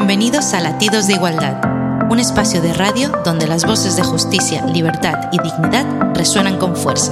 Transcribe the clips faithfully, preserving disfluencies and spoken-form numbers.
Bienvenidos a Latidos de Igualdad, un espacio de radio donde las voces de justicia, libertad y dignidad resuenan con fuerza.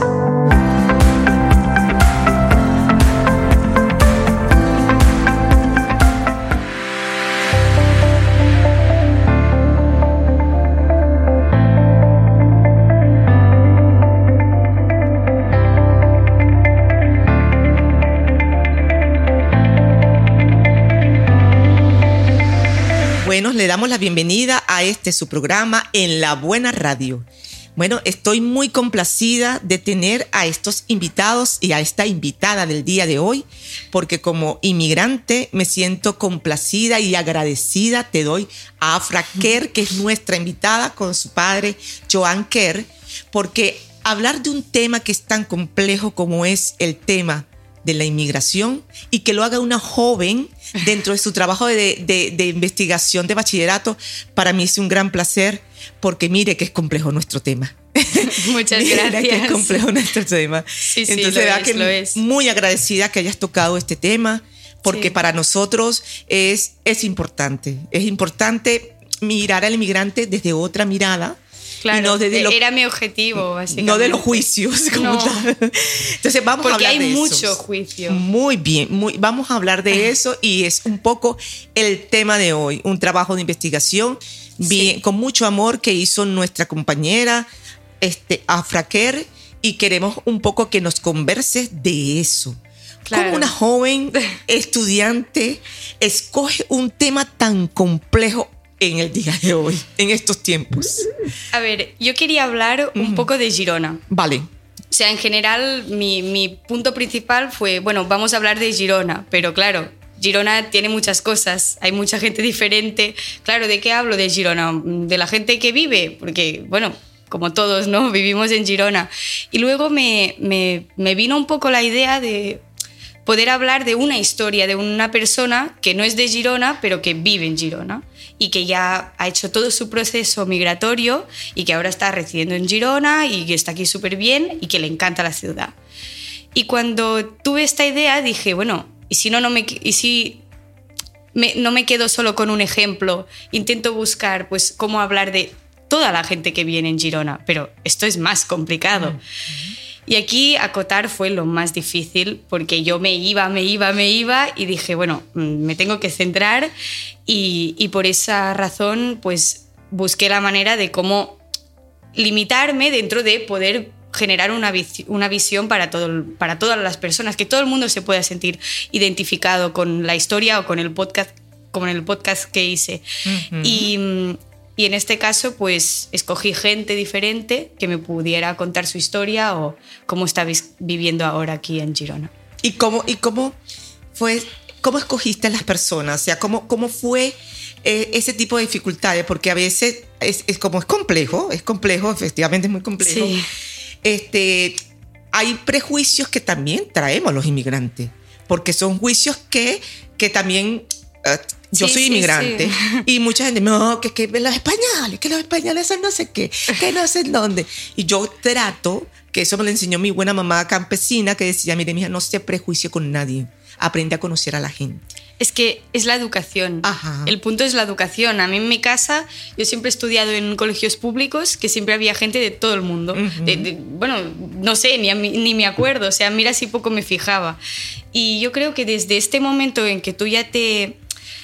Bueno, le damos la bienvenida a este su programa En la Buena Radio. Bueno, estoy muy complacida de tener a estos invitados y a esta invitada del día de hoy, porque como inmigrante me siento complacida y agradecida. Te doy a Afra Kerr, que es nuestra invitada, con su padre Joan Kerr, porque hablar de un tema que es tan complejo como es el tema de la inmigración y que lo haga una joven dentro de su trabajo de, de, de investigación de bachillerato, para mí es un gran placer, porque mire que es complejo nuestro tema. Muchas mire gracias. que es complejo nuestro tema. Sí, sí, Entonces, lo verdad es, que lo es. muy agradecida que hayas tocado este tema, porque Sí. para nosotros es, es importante. Es importante mirar al inmigrante desde otra mirada. Claro, y no desde lo, era mi objetivo, básicamente. no de los juicios como No. tal. Entonces vamos Porque a hablar hay de mucho esos. juicio. Muy bien, muy, vamos a hablar de eso, y es un poco el tema de hoy, un trabajo de investigación bien, Sí. con mucho amor que hizo nuestra compañera este, Afra Kerr, y queremos un poco que nos converses de eso. Claro. Como una joven estudiante escoge un tema tan complejo en el día de hoy, en estos tiempos. A ver, yo quería hablar un Ujú. poco de Girona. Vale. O sea, en general, mi, mi punto principal fue, bueno, vamos a hablar de Girona, pero claro, Girona tiene muchas cosas, hay mucha gente diferente. Claro, ¿de qué hablo de Girona? De la gente que vive, porque, bueno, como todos, ¿no? Vivimos en Girona. Y luego me, me, me vino un poco la idea de poder hablar de una historia de una persona que no es de Girona, pero que vive en Girona y que ya ha hecho todo su proceso migratorio y que ahora está residiendo en Girona y que está aquí súper bien y que le encanta la ciudad. Y cuando tuve esta idea dije, bueno, ¿y si no, no me, y si me, no me quedo solo con un ejemplo? Intento buscar pues, cómo hablar de toda la gente que viene en Girona, pero esto es más complicado. Mm-hmm. Y aquí acotar fue lo más difícil, porque yo me iba, me iba, me iba y dije, bueno, me tengo que centrar, y, y por esa razón pues busqué la manera de cómo limitarme dentro de poder generar una, vis- una visión para, todo, para todas las personas, que todo el mundo se pueda sentir identificado con la historia o con el podcast, como en el podcast que hice. Uh-huh. Y... Y en este caso, pues, escogí gente diferente que me pudiera contar su historia o cómo está viviendo ahora aquí en Girona. ¿Y cómo, y cómo, fue, cómo escogiste a las personas? O sea, ¿cómo, cómo fue eh, ese tipo de dificultades? Porque a veces es, es como es complejo, es complejo, efectivamente es muy complejo. Sí. Este, hay prejuicios que también traemos los inmigrantes, porque son juicios que, que también... Uh, Yo sí, soy sí, inmigrante, sí. Y mucha gente, no, que, que los españoles, que los españoles son no sé qué, que no sé dónde. Y yo trato, que eso me lo enseñó mi buena mamá campesina, que decía, mire, mija, no se prejuicie con nadie, aprende a conocer a la gente. Es que es la educación. Ajá. El punto es la educación. A mí en mi casa, yo siempre he estudiado en colegios públicos, que siempre había gente de todo el mundo. Uh-huh. de, de, bueno, no sé, ni, ni me acuerdo. O sea, mira si poco me fijaba. Y yo creo que desde este momento en que tú ya te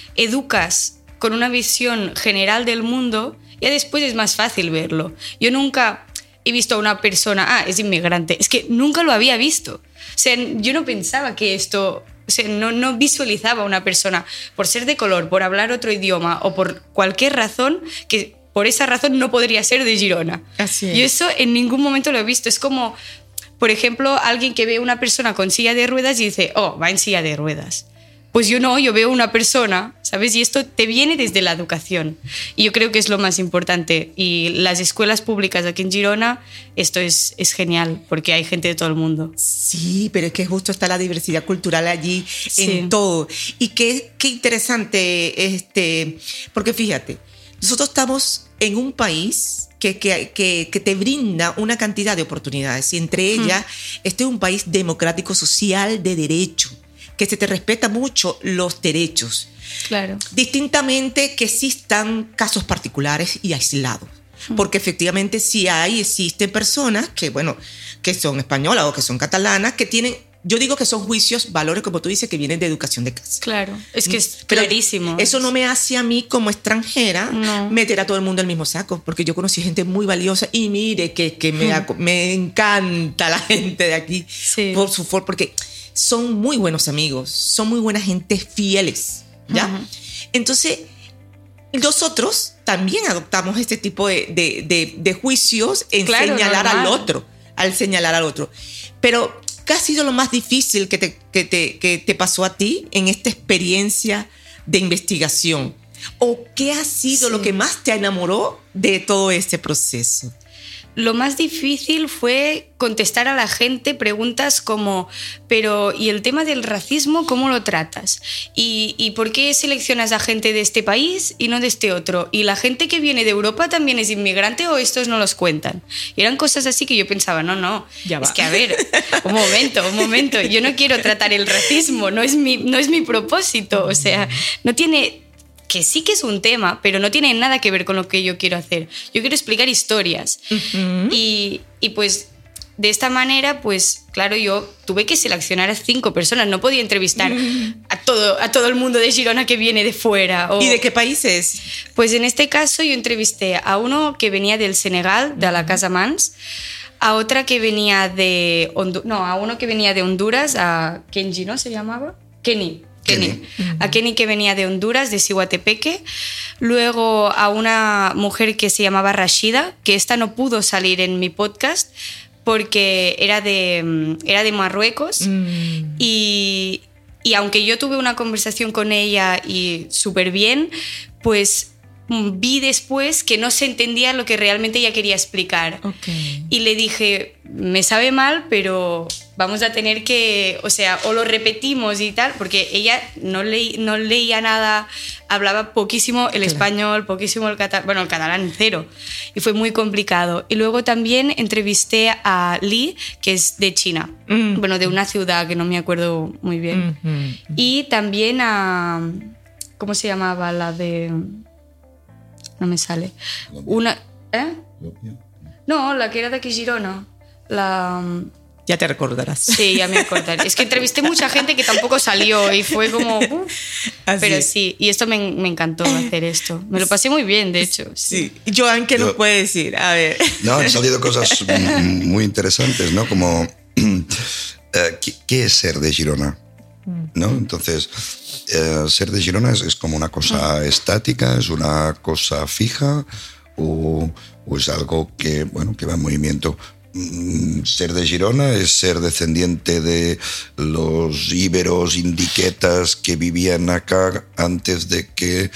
educas con una visión general del mundo, ya después es más fácil verlo. Yo nunca he visto a una persona, ah, es inmigrante, es que nunca lo había visto. O sea, yo no pensaba que esto, o sea, no, no visualizaba a una persona por ser de color, por hablar otro idioma o por cualquier razón, que por esa razón no podría ser de Girona. Así es. Yo eso en ningún momento lo he visto. Es como, por ejemplo, alguien que ve a una persona con silla de ruedas y dice, oh, va en silla de ruedas. Pues yo no, yo veo una persona, ¿sabes? Y esto te viene desde la educación. Y yo creo que es lo más importante. Y las escuelas públicas aquí en Girona, esto es, es genial, porque hay gente de todo el mundo. Sí, pero es que justo está la diversidad cultural allí, sí. en todo. Y qué, qué interesante, este, porque fíjate, nosotros estamos en un país que, que, que, que te brinda una cantidad de oportunidades. Y entre ellas, mm. este es un país democrático, social, de derecho, que se te respeta mucho los derechos. Claro. Distintamente que existan casos particulares y aislados. Porque efectivamente sí hay, existen personas que, bueno, que son españolas o que son catalanas, que tienen, yo digo que son juicios, valores, como tú dices, que vienen de educación de casa. Claro, es que es Pero clarísimo. Eso no me hace a mí como extranjera no. meter a todo el mundo en el mismo saco, porque yo conocí gente muy valiosa y mire que, que me, hmm. me encanta la gente de aquí, sí. por su for, porque son muy buenos amigos, son muy buena gente, fieles, ¿ya? Uh-huh. Entonces, nosotros también adoptamos este tipo de, de, de, de juicios en claro, señalar normal. al otro, al señalar al otro. Pero, ¿qué ha sido lo más difícil que te, que te, que te pasó a ti en esta experiencia de investigación? ¿O qué ha sido sí. lo que más te enamoró de todo este proceso? Lo más difícil fue contestar a la gente preguntas como, pero ¿y el tema del racismo cómo lo tratas? ¿Y, y por qué seleccionas a gente de este país y no de este otro? ¿Y la gente que viene de Europa también es inmigrante o estos no los cuentan? Y eran cosas así que yo pensaba, no, no, ya va. Es que a ver, un momento, un momento, yo no quiero tratar el racismo, no es mi, no es mi propósito, o sea, no tiene... que sí que es un tema, pero no tiene nada que ver con lo que yo quiero hacer. Yo quiero explicar historias. Uh-huh. Y, y pues de esta manera, pues claro, yo tuve que seleccionar a cinco personas. No podía entrevistar uh-huh. a, todo, a todo el mundo de Girona que viene de fuera. O... ¿Y de qué países? Pues en este caso yo entrevisté a uno que venía del Senegal, de la Casamance, a otra que venía de... Hondu- no, a uno que venía de Honduras, a Kenji, ¿no se llamaba? Kenny. Kenny. A Kenny, que venía de Honduras, de Siguatepeque. Luego a una mujer que se llamaba Rashida, que esta no pudo salir en mi podcast porque era de, era de Marruecos. Mm. Y, y aunque yo tuve una conversación con ella y súper bien, pues vi después que no se entendía lo que realmente ella quería explicar. Okay. Y le dije, me sabe mal, pero vamos a tener que, o sea, o lo repetimos y tal, porque ella no, leí, no leía nada, hablaba poquísimo el claro. español, poquísimo el catalán, bueno, el catalán cero, y fue muy complicado. Y luego también entrevisté a Li, que es de China, mm. bueno, de una ciudad que no me acuerdo muy bien, mm-hmm. y también a, ¿cómo se llamaba? La de... No me sale. Una, ¿eh? No, la que era de aquí Girona. La... Ya te recordarás. Sí, ya me acordaré. Es que entrevisté mucha gente que tampoco salió y fue como... Uh, pero sí, y esto me, me encantó hacer esto. Me lo pasé muy bien, de hecho. Sí. sí. Joan, ¿qué Yo, nos puede decir? A ver. No, han salido cosas muy interesantes, ¿no? Como, uh, ¿qué, ¿qué es ser de Girona? ¿No? Entonces, eh, ser de Girona es, es como una cosa estática, es una cosa fija o, o es algo que, bueno, que va en movimiento. Mm, ser de Girona es ser descendiente de los íberos, indiquetas que vivían acá antes de que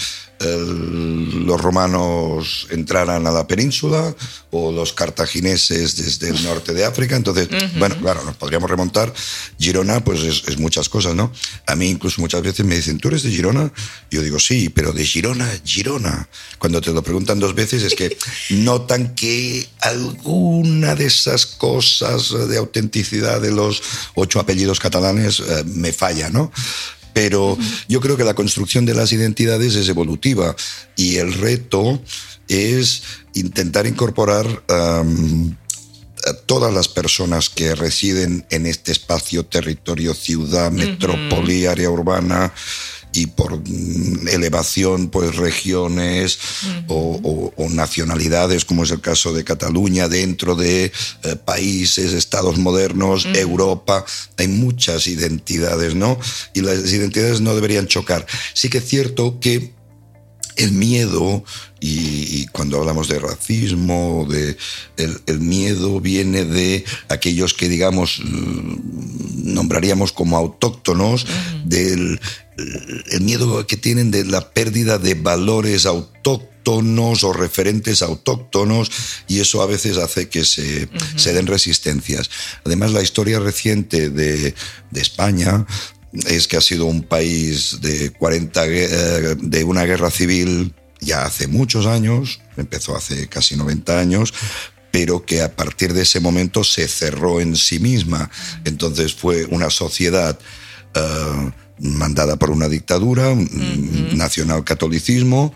el, los romanos entraran a la península o los cartagineses desde el norte de África. Entonces, uh-huh. bueno, claro, nos podríamos remontar. Girona, pues es, es muchas cosas, ¿no? A mí incluso muchas veces me dicen, ¿tú eres de Girona? Yo digo, sí, pero de Girona, Girona. Cuando te lo preguntan dos veces es que notan que alguna de esas cosas de autenticidad de los ocho apellidos catalanes eh, me falla, ¿no? Pero yo creo que la construcción de las identidades es evolutiva y el reto es intentar incorporar um, a todas las personas que residen en este espacio, territorio, ciudad, uh-huh. metrópoli, área urbana y por elevación, pues regiones uh-huh. o, o, o nacionalidades, como es el caso de Cataluña, dentro de eh, países, estados modernos, uh-huh. Europa. Hay muchas identidades, ¿no? Y las identidades no deberían chocar. Sí que es cierto que el miedo, y, y cuando hablamos de racismo, de, el, el miedo viene de aquellos que, digamos, nombraríamos como autóctonos, uh-huh. del el miedo que tienen de la pérdida de valores autóctonos o referentes autóctonos, y eso a veces hace que se, uh-huh. se den resistencias. Además, la historia reciente de, de España es que ha sido un país de cuarenta de una guerra civil ya hace muchos años, empezó hace casi noventa años, pero que a partir de ese momento se cerró en sí misma. Entonces fue una sociedad uh, mandada por una dictadura, uh-huh. nacionalcatolicismo,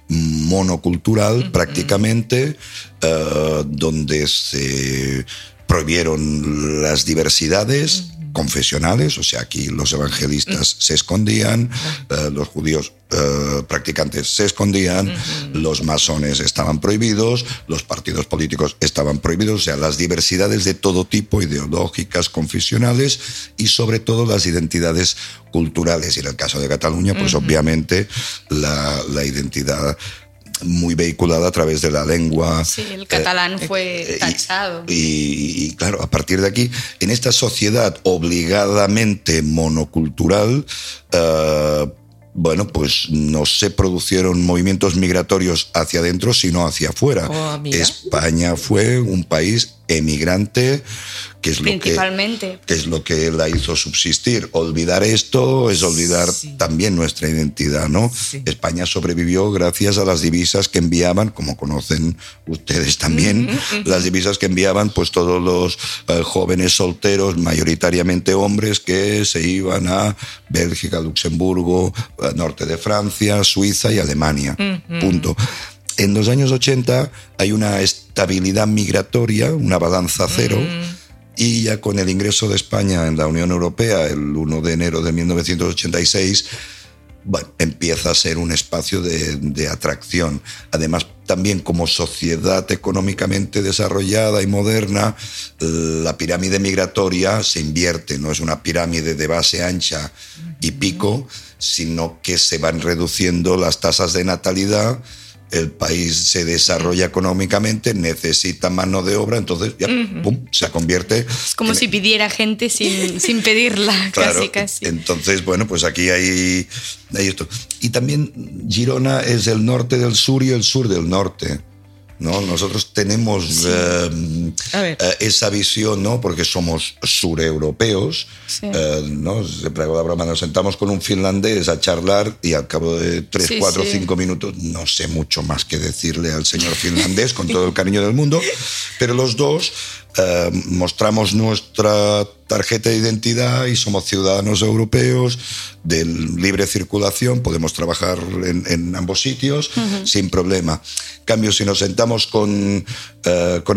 monocultural uh-huh. prácticamente, uh, donde se prohibieron las diversidades uh-huh. confesionales, o sea, aquí los evangelistas uh-huh. se escondían, uh, los judíos uh, practicantes se escondían, uh-huh. los masones estaban prohibidos, los partidos políticos estaban prohibidos, o sea, las diversidades de todo tipo, ideológicas, confesionales y sobre todo las identidades culturales. Y en el caso de Cataluña, pues uh-huh. obviamente la, la identidad muy vehiculada a través de la lengua. Sí, el catalán eh, fue tachado. Y, y, y claro, a partir de aquí, en esta sociedad obligadamente monocultural, uh, bueno, pues no se produjeron movimientos migratorios hacia adentro, sino hacia afuera. Oh, España fue un país emigrante, que es, lo que, que es lo que la hizo subsistir. Olvidar esto es olvidar sí. también nuestra identidad, ¿no? Sí. España sobrevivió gracias a las divisas que enviaban, como conocen ustedes también, mm-hmm. las divisas que enviaban pues todos los uh, jóvenes solteros, mayoritariamente hombres, que se iban a Bélgica, Luxemburgo, uh, norte de Francia, Suiza y Alemania. Mm-hmm. Punto. En los años ochenta hay una estabilidad migratoria, una balanza cero, mm. y ya con el ingreso de España en la Unión Europea el primero de enero de mil novecientos ochenta y seis, bueno, empieza a ser un espacio de, de atracción. Además, también como sociedad económicamente desarrollada y moderna, la pirámide migratoria se invierte, no es una pirámide de base ancha y pico, sino que se van reduciendo las tasas de natalidad. El país se desarrolla económicamente, necesita mano de obra, entonces ya uh-huh. pum, se convierte... Es como en... si pidiera gente sin, sin pedirla, claro, casi, casi. Entonces, bueno, pues aquí hay, hay esto. Y también Girona es el norte del sur y el sur del norte, ¿no? Nosotros tenemos sí. eh, eh, esa visión, ¿no? Porque somos sureuropeos, sí. eh, ¿no? Siempre hago la broma, nos sentamos con un finlandés a charlar y al cabo de tres, sí, cuatro, sí. cinco minutos no sé mucho más que decirle al señor finlandés, con todo el cariño del mundo, pero los dos eh, mostramos nuestra tarjeta de identidad y somos ciudadanos europeos de libre circulación, podemos trabajar en, en ambos sitios uh-huh. sin problema. En cambio, si nos sentamos con, uh, con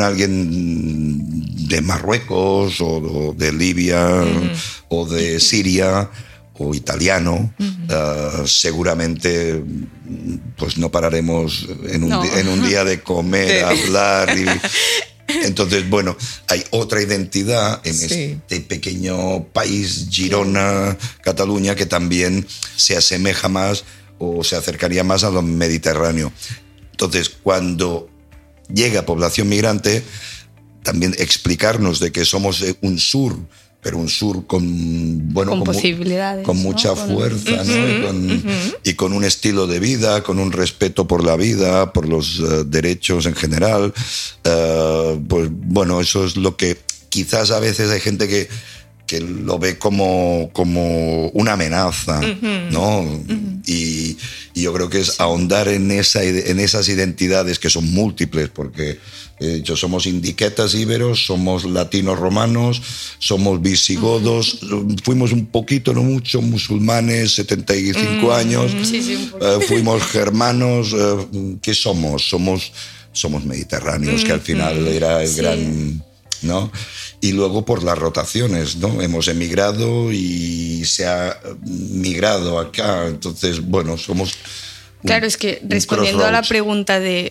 alguien de Marruecos o, o de Libia uh-huh. o de Siria o italiano, uh-huh. uh, seguramente pues no pararemos en un, no. di- en un día de comer, hablar y... Entonces, bueno, hay otra identidad en sí. este pequeño país, Girona, Cataluña, que también se asemeja más o se acercaría más a lo mediterráneo. Entonces, cuando llega población migrante, también explicarnos de que somos un sur, pero un sur con, bueno, con, con posibilidades, con mucha ¿no? fuerza, con... ¿no? Uh-huh, y, con, uh-huh. y con un estilo de vida, con un respeto por la vida, por los uh, derechos en general. Uh, pues bueno, eso es lo que quizás a veces hay gente que, que lo ve como, como una amenaza, uh-huh. ¿no? Uh-huh. Y, y yo creo que es ahondar en, esa, en esas identidades que son múltiples, porque de hecho somos indiquetas íberos, somos latinos romanos, somos visigodos, uh-huh. fuimos un poquito, no mucho, musulmanes, setenta y cinco uh-huh. años, sí, sí, uh, fuimos germanos, uh, ¿qué somos? Somos, somos mediterráneos, uh-huh. que al final era el sí. gran... ¿no? Y luego por las rotaciones, ¿no? Hemos emigrado y se ha migrado acá, entonces, bueno, somos... Un, claro, es que respondiendo a la pregunta de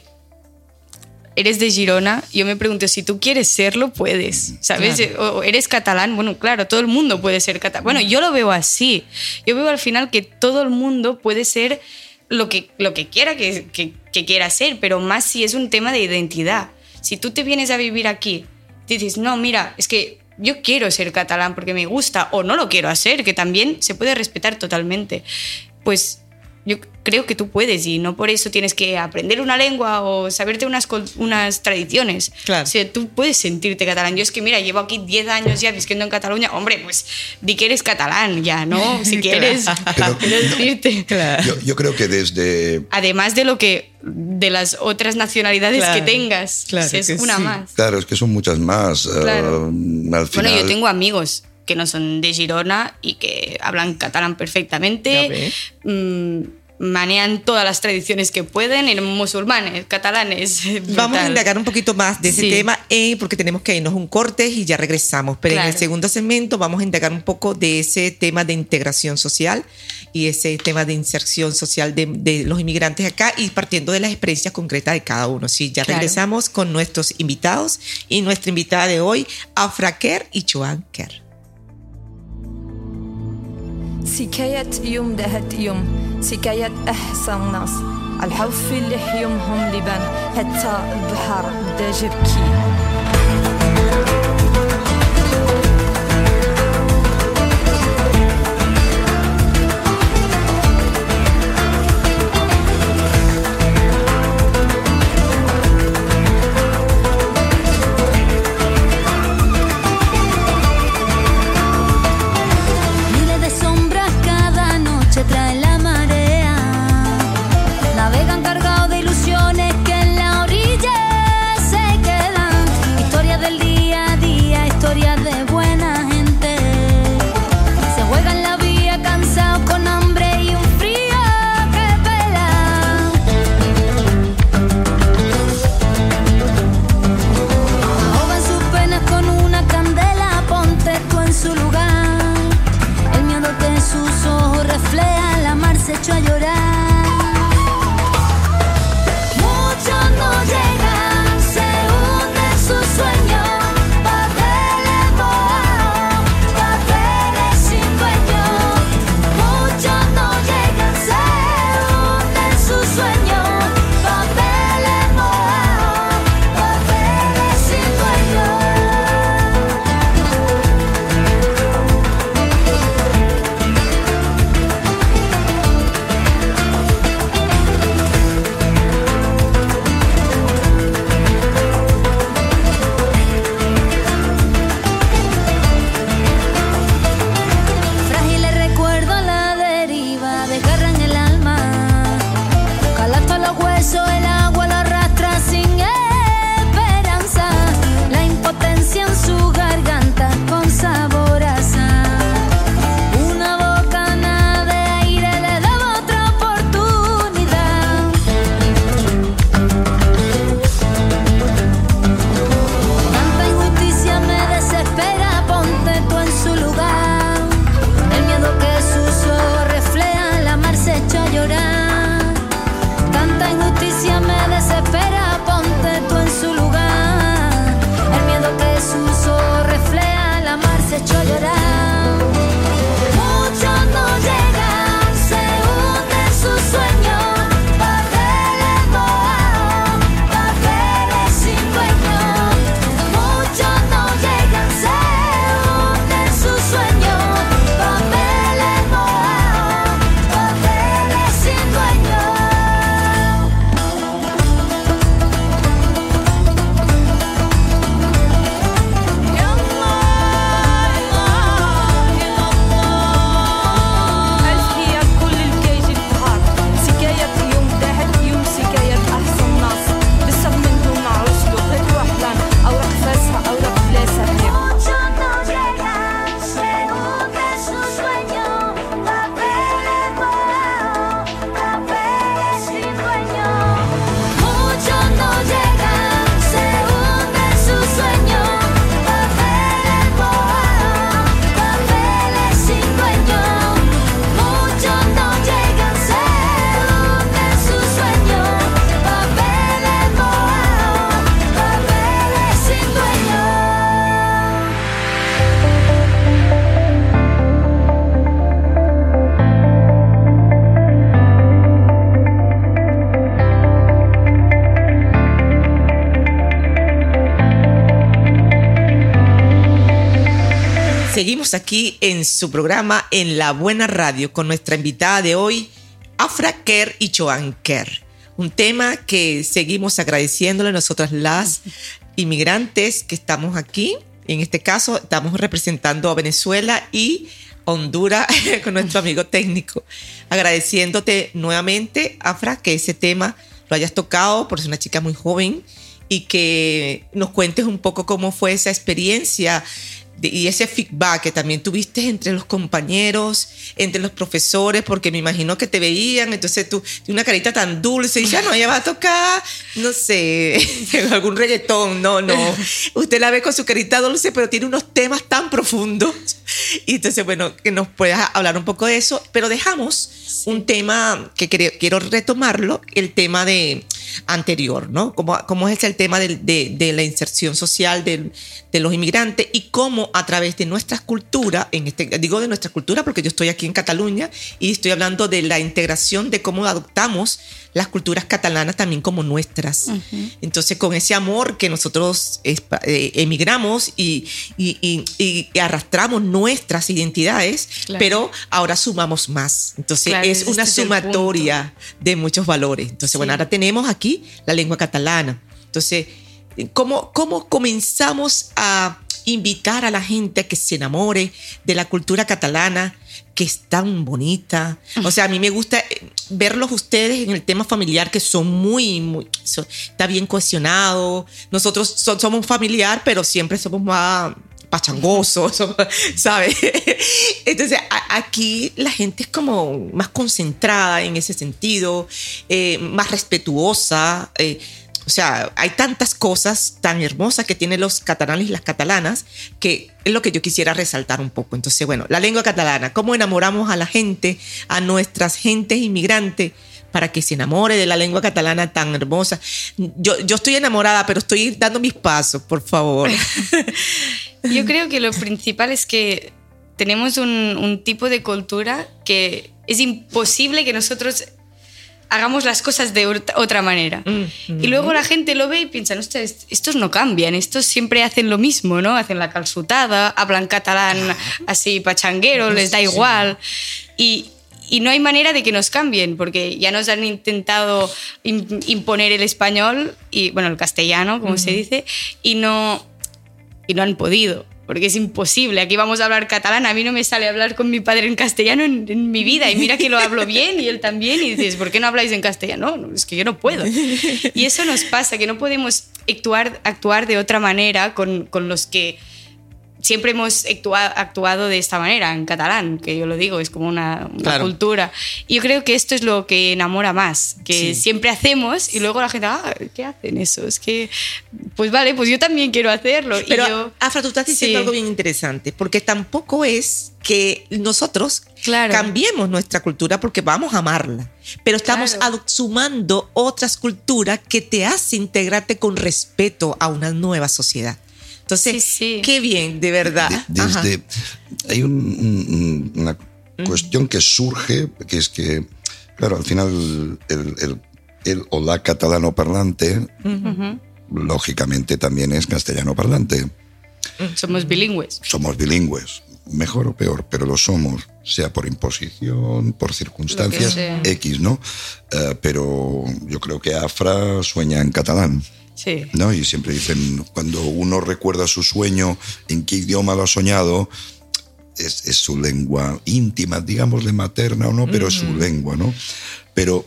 ¿eres de Girona? Yo me pregunto, si tú quieres serlo, puedes, ¿sabes? Claro. O eres catalán, bueno, claro, todo el mundo puede ser catalán. Bueno, yo lo veo así. Yo veo al final que todo el mundo puede ser lo que, lo que quiera que, que, que quiera ser, pero más si es un tema de identidad. Si tú te vienes a vivir aquí, dices, no, mira, es que yo quiero ser catalán porque me gusta, o no lo quiero hacer, que también se puede respetar totalmente, pues yo creo que tú puedes, y no por eso tienes que aprender una lengua o saberte unas, unas tradiciones. Claro. O sea, tú puedes sentirte catalán. Yo es que, mira, llevo aquí diez años ya viviendo en Cataluña. Hombre, pues di que eres catalán ya, ¿no? Si quieres, Pero, quiero decirte. Claro. Yo, yo creo que desde... Además de lo que de las otras nacionalidades claro, que tengas. claro si es que una sí. más. Claro, es que son muchas más. Claro. Uh, al final... Bueno, yo tengo amigos que no son de Girona y que hablan catalán perfectamente, mmm, manean todas las tradiciones que pueden, eran musulmanes, catalanes. Vamos a indagar un poquito más de ese sí. tema eh, porque tenemos que irnos un corte y ya regresamos. Pero claro. En el segundo segmento vamos a indagar un poco de ese tema de integración social y ese tema de inserción social de, de los inmigrantes acá y partiendo de las experiencias concretas de cada uno. Sí, ya claro. Regresamos con nuestros invitados y nuestra invitada de hoy, Afra Kerr y Joan Kerr. سكاية يوم دهت يوم سكاية أحسن ناس الحوف اللي حيومهم لبان حتى البحر بدا جبكي trae la marea, navegan cargados de ilusiones que en la orilla se quedan. Historias del día a día, historias de buena gente. Se juegan la vía cansados con hambre y un frío que pela. Ahogan sus penas con una candela, ponte tú en su lugar. El miedo que sus ojos refleja, la mar se echó a llorar. Muchos no llegan, se hunden sus sueños. Papeles mojados, papeles sin dueño. Muchos no llegan, se hunden sus sueños. Papeles mojados, papeles sin dueño. El agua lo arrastra sin esperanza, la impotencia en su garganta con sabor a sal. Una bocanada de aire le daba otra oportunidad. Tanta injusticia me desespera, ponte tú en su lugar. El miedo que sus ojos reflejan, la mar se echó a llorar. Tanta injusticia me desespera, ponte tú en su lugar. El miedo que sus ojos refleja, la mar se echó a llorar. Muchos no llegan, se hunden sus sueños. Papeles mojados, papeles sin dueño. Muchos no llegan, se hunden sus sueños. Papeles mojados, papeles sin dueño. Seguimos aquí en su programa En la Buena Radio con nuestra invitada de hoy, Afra Kerr y Joan Kerr. Un tema que seguimos agradeciéndole a nosotras las inmigrantes que estamos aquí. En este caso estamos representando a Venezuela y Honduras con nuestro amigo técnico. Agradeciéndote nuevamente, Afra, que ese tema lo hayas tocado por ser una chica muy joven y que nos cuentes un poco cómo fue esa experiencia de, y ese feedback que también tuviste entre los compañeros, entre los profesores, porque me imagino que te veían, entonces tú tienes una carita tan dulce y ya no, ella va a tocar, no sé, algún reggaetón, no, no. Usted la ve con su carita dulce, pero tiene unos temas tan profundos. Y entonces, bueno, que nos puedas hablar un poco de eso, pero dejamos sí. un tema que quiero, quiero retomarlo, el tema de anterior, ¿no? Cómo, cómo es el tema de, de, de la inserción social de, de los inmigrantes y cómo a través de nuestra cultura, en este, digo de nuestra cultura porque yo estoy aquí en Cataluña y estoy hablando de la integración, de cómo adoptamos las culturas catalanas también como nuestras. Uh-huh. Entonces, con ese amor que nosotros eh, emigramos y, y, y, y arrastramos nuestras identidades, claro. pero ahora sumamos más. Entonces, claro, es una este sumatoria de muchos valores. Entonces, sí. bueno, ahora tenemos aquí la lengua catalana. Entonces, ¿cómo, cómo comenzamos a invitar a la gente a que se enamore de la cultura catalana, que es tan bonita? O sea, a mí me gusta verlos ustedes en el tema familiar, que son muy, muy son, está bien cohesionado. Nosotros so, somos familiar, pero siempre somos más pachangosos, ¿sabes? Entonces, a, aquí la gente es como más concentrada en ese sentido, eh, más respetuosa. Eh, O sea, hay tantas cosas tan hermosas que tienen los catalanes y las catalanas que es lo que yo quisiera resaltar un poco. Entonces, bueno, la lengua catalana, cómo enamoramos a la gente, a nuestras gentes inmigrantes, para que se enamore de la lengua catalana tan hermosa. Yo, yo estoy enamorada, pero estoy dando mis pasos, por favor. Yo creo que lo principal es que tenemos un, un tipo de cultura que es imposible que nosotros hagamos las cosas de otra manera. Mm-hmm. Y luego la gente lo ve y piensa, estos, estos no cambian, estos siempre hacen lo mismo, ¿no? Hacen la calçotada, hablan catalán así pachanguero, les da igual. Y, y no hay manera de que nos cambien, porque ya nos han intentado imponer el español, y bueno, el castellano, como mm-hmm. se dice, y no, y no han podido. Porque es imposible, aquí vamos a hablar catalán, a mí no me sale hablar con mi padre en castellano en, en mi vida, y mira que lo hablo bien y él también, y dices, ¿por qué no habláis en castellano? No, es que yo no puedo. Y eso nos pasa, que no podemos actuar, actuar de otra manera con, con los que siempre hemos actuado, actuado de esta manera, en catalán, que yo lo digo, es como una, una claro. cultura. Y yo creo que esto es lo que enamora más, que sí. siempre hacemos y luego la gente, ah, ¿qué hacen eso? Es que, pues vale, pues yo también quiero hacerlo. Pero, y yo, Afra, tú estás diciendo sí. algo bien interesante, porque tampoco es que nosotros claro. cambiemos nuestra cultura porque vamos a amarla, pero estamos claro. sumando otras culturas que te hacen integrarte con respeto a una nueva sociedad. Entonces, sí, sí. qué bien, de verdad. De, desde, hay un, un, una uh-huh. cuestión que surge, que es que, claro, al final el, el, el o la catalano parlante, uh-huh. lógicamente también es castellano parlante. Somos bilingües. Somos bilingües, mejor o peor, pero lo somos, sea por imposición, por circunstancias X, ¿no? Uh, pero yo creo que Afra sueña en catalán. Sí. ¿No? Y siempre dicen, cuando uno recuerda su sueño, en qué idioma lo ha soñado, es, es su lengua íntima, digámosle materna o no, pero uh-huh. es su lengua, ¿no? Pero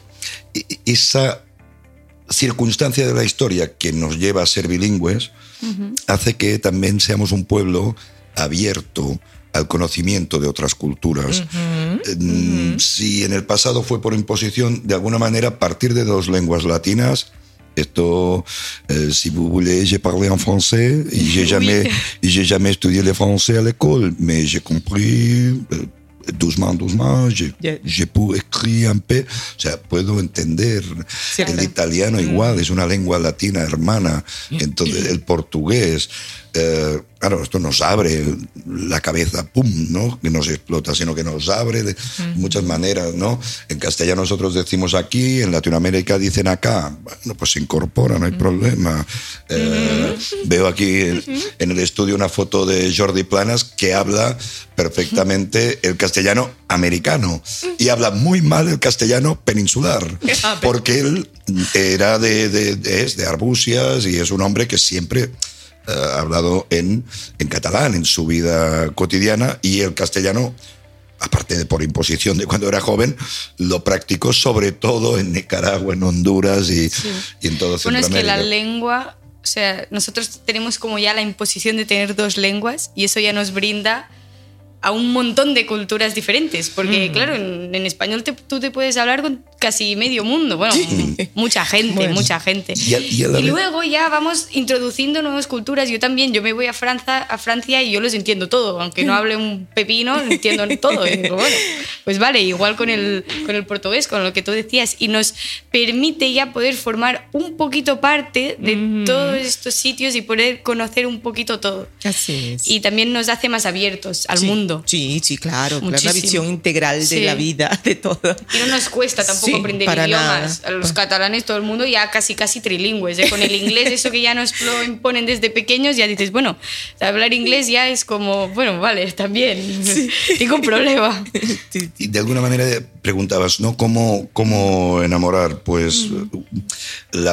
esa circunstancia de la historia que nos lleva a ser bilingües uh-huh. hace que también seamos un pueblo abierto al conocimiento de otras culturas. Uh-huh. Uh-huh. Si en el pasado fue por imposición, de alguna manera, partir de dos lenguas latinas. Esto, euh, si vous voulez, j'ai parlé en français et j'ai jamais, oui. j'ai jamais étudié le français à l'école, mais j'ai compris euh, doucement, doucement, j'ai, yeah. j'ai pu écrire un peu, o sea, puedo entender. Cierto. El italiano igual, mm. es una lengua latina hermana, entonces el portugués, eh, claro, esto nos abre la cabeza, pum, ¿no? Que nos explota, sino que nos abre de uh-huh. muchas maneras, ¿no? En castellano nosotros decimos aquí, en Latinoamérica dicen acá, bueno, pues se incorpora, no hay uh-huh. problema. Eh, uh-huh. Veo aquí en, uh-huh. en el estudio una foto de Jordi Planas que habla perfectamente uh-huh. el castellano americano y habla muy mal el castellano peninsular, porque él era de, de, de, de Arbúcies y es un hombre que siempre ha uh, hablado en, en catalán en su vida cotidiana, y el castellano, aparte de por imposición de cuando era joven, lo practicó sobre todo en Nicaragua, en Honduras y, sí. y en todo Centroamérica. Bueno, es que la lengua sea, nosotros tenemos como ya la imposición de tener dos lenguas y eso ya nos brinda a un montón de culturas diferentes, porque mm. claro, en, en español te, tú te puedes hablar con casi medio mundo, bueno, sí. mucha gente, bueno. mucha gente. Y, a, y, a y luego ya vamos introduciendo nuevas culturas. Yo también, yo me voy a Francia, a Francia y yo los entiendo todo, aunque no hable un pepino, entiendo todo. Y digo, bueno, pues vale, igual con el, con el portugués, con lo que tú decías, y nos permite ya poder formar un poquito parte de mm. todos estos sitios y poder conocer un poquito todo. Así es. Y también nos hace más abiertos al sí. mundo. Sí, sí, claro, claro, una visión integral de sí. la vida, de todo. Y no nos cuesta tampoco sí, aprender idiomas. Nada. Los catalanes, todo el mundo ya casi casi trilingües. ¿eh? Con el inglés, eso que ya nos lo imponen desde pequeños, ya dices, bueno, hablar inglés ya es como, bueno, vale, también, sí. ningún problema. Y de alguna manera preguntabas, ¿no? ¿Cómo, cómo enamorar? Pues mm. la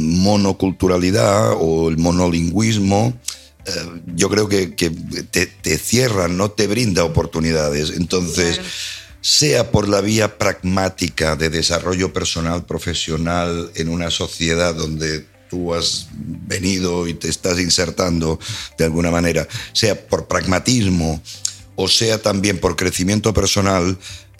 monoculturalidad o el monolingüismo. Uh, yo creo que, que te, te cierra, no te brinda oportunidades. Entonces, claro. sea por la vía pragmática de desarrollo personal, profesional, en una sociedad donde tú has venido y te estás insertando de alguna manera, sea por pragmatismo o sea también por crecimiento personal,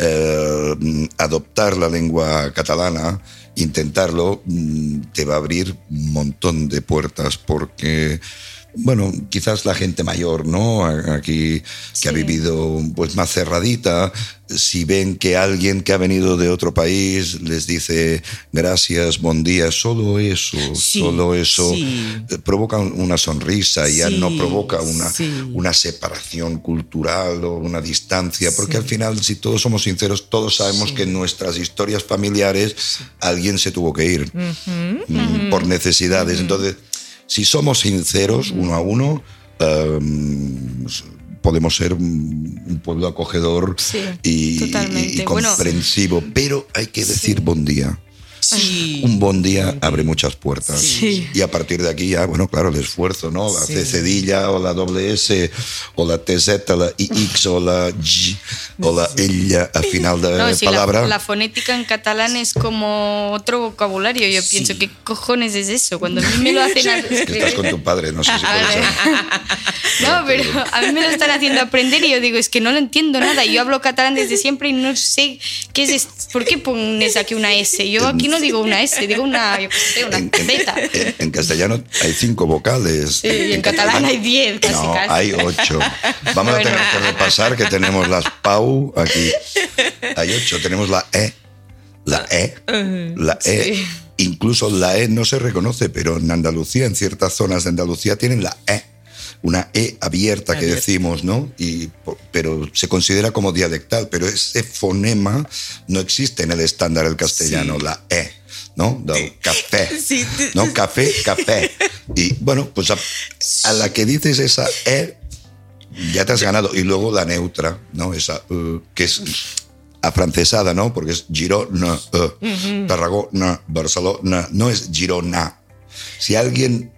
eh, adoptar la lengua catalana, intentarlo, te va a abrir un montón de puertas, porque bueno, quizás la gente mayor, ¿no? Aquí que sí. ha vivido pues más cerradita, si ven que alguien que ha venido de otro país les dice gracias, buen día, solo eso, sí, solo eso sí. provoca una sonrisa y sí, ya no provoca una, sí. una separación cultural o una distancia, porque sí. al final, si todos somos sinceros, todos sabemos sí. que en nuestras historias familiares sí. alguien se tuvo que ir uh-huh, uh-huh. por necesidades. Uh-huh. Entonces, si somos sinceros uno a uno, um, podemos ser un pueblo acogedor sí, y, y, y comprensivo, bueno, pero hay que decir sí. buen día. Sí. Un buen día abre muchas puertas. Sí. Y a partir de aquí ya, bueno, claro, el esfuerzo, ¿no? La sí. C cedilla o la doble S o la T Z, la I X o la G o la ella al final de no, la sí, palabra. La, la fonética en catalán es como otro vocabulario. Yo sí. pienso, ¿qué cojones es eso? Cuando a mí me lo hacen... Es que estás con tu padre, no sé si por eso. No, pero a mí me lo están haciendo aprender y yo digo, es que no lo entiendo nada. Yo hablo catalán desde siempre y no sé qué es esto. ¿Por qué pones aquí una S? Yo aquí no digo una S, digo una, yo qué sé, una Z. En, en castellano hay cinco vocales. Sí, y en, en catalán hay diez, casi no, casi. hay ocho. Vamos bueno. a tener que repasar que tenemos las PAU aquí. Hay ocho. Tenemos la E, la E, la E. Sí. Incluso la E no se reconoce, pero en Andalucía, en ciertas zonas de Andalucía, tienen la E. Una E abierta que decimos, ¿no? Y, pero se considera como dialectal, pero ese fonema no existe en el estándar del castellano, sí. la E, ¿no? Del café, sí. ¿no? Café, café. Y bueno, pues a, a la que dices esa E, ya te has ganado. Y luego la neutra, ¿no? Esa uh, que es afrancesada, ¿no? Porque es Girona, uh, uh-huh. Tarragona, Barcelona, no es Girona. Si alguien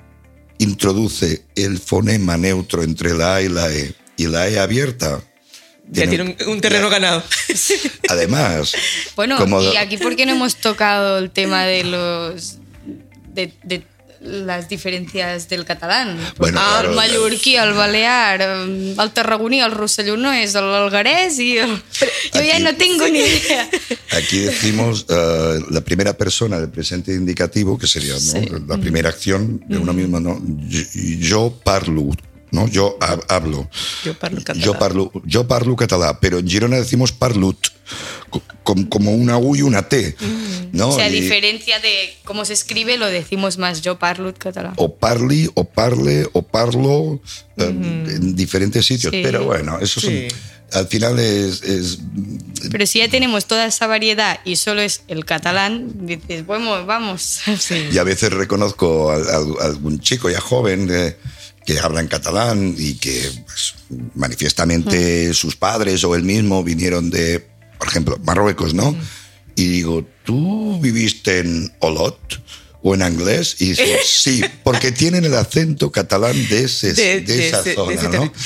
introduce el fonema neutro entre la A y la E y la E abierta, ya tiene, tiene un, un terreno ya, ganado. Además, bueno, como y aquí ¿por qué no hemos tocado el tema de los de, de las diferencias del catalán? Bueno, el claro, mallorquí, el balear, el tarragoní, el rossellonès, el algarès y el... yo aquí, ya no tengo ni idea. Aquí decimos uh, la primera persona del presente indicativo, que sería, ¿no? sí. la primera acción de una misma, ¿no? Yo, yo parlo, ¿no? Yo hablo. Yo parlo català. Yo parlo, yo parlo català, pero en Girona decimos parlut, como, como una U y una T, ¿no? O sea, a y, diferencia de cómo se escribe, lo decimos más yo parlut català. O parli, o parle, o parlo, mm. eh, en diferentes sitios. Sí. Pero bueno, eso sí. son, al final es, es... Pero si ya tenemos toda esa variedad y solo es el catalán, dices, bueno, vamos. Sí. Y a veces reconozco a, a, a algún chico ya joven eh, que habla en catalán y que pues, manifiestamente mm. sus padres o él mismo vinieron de, por ejemplo, Marruecos, ¿no? Mm. Y digo, ¿tú viviste en Olot o en inglés? Y dice, sí, porque tienen el acento catalán de, ese, de, de, de esa ese, zona, de ¿no?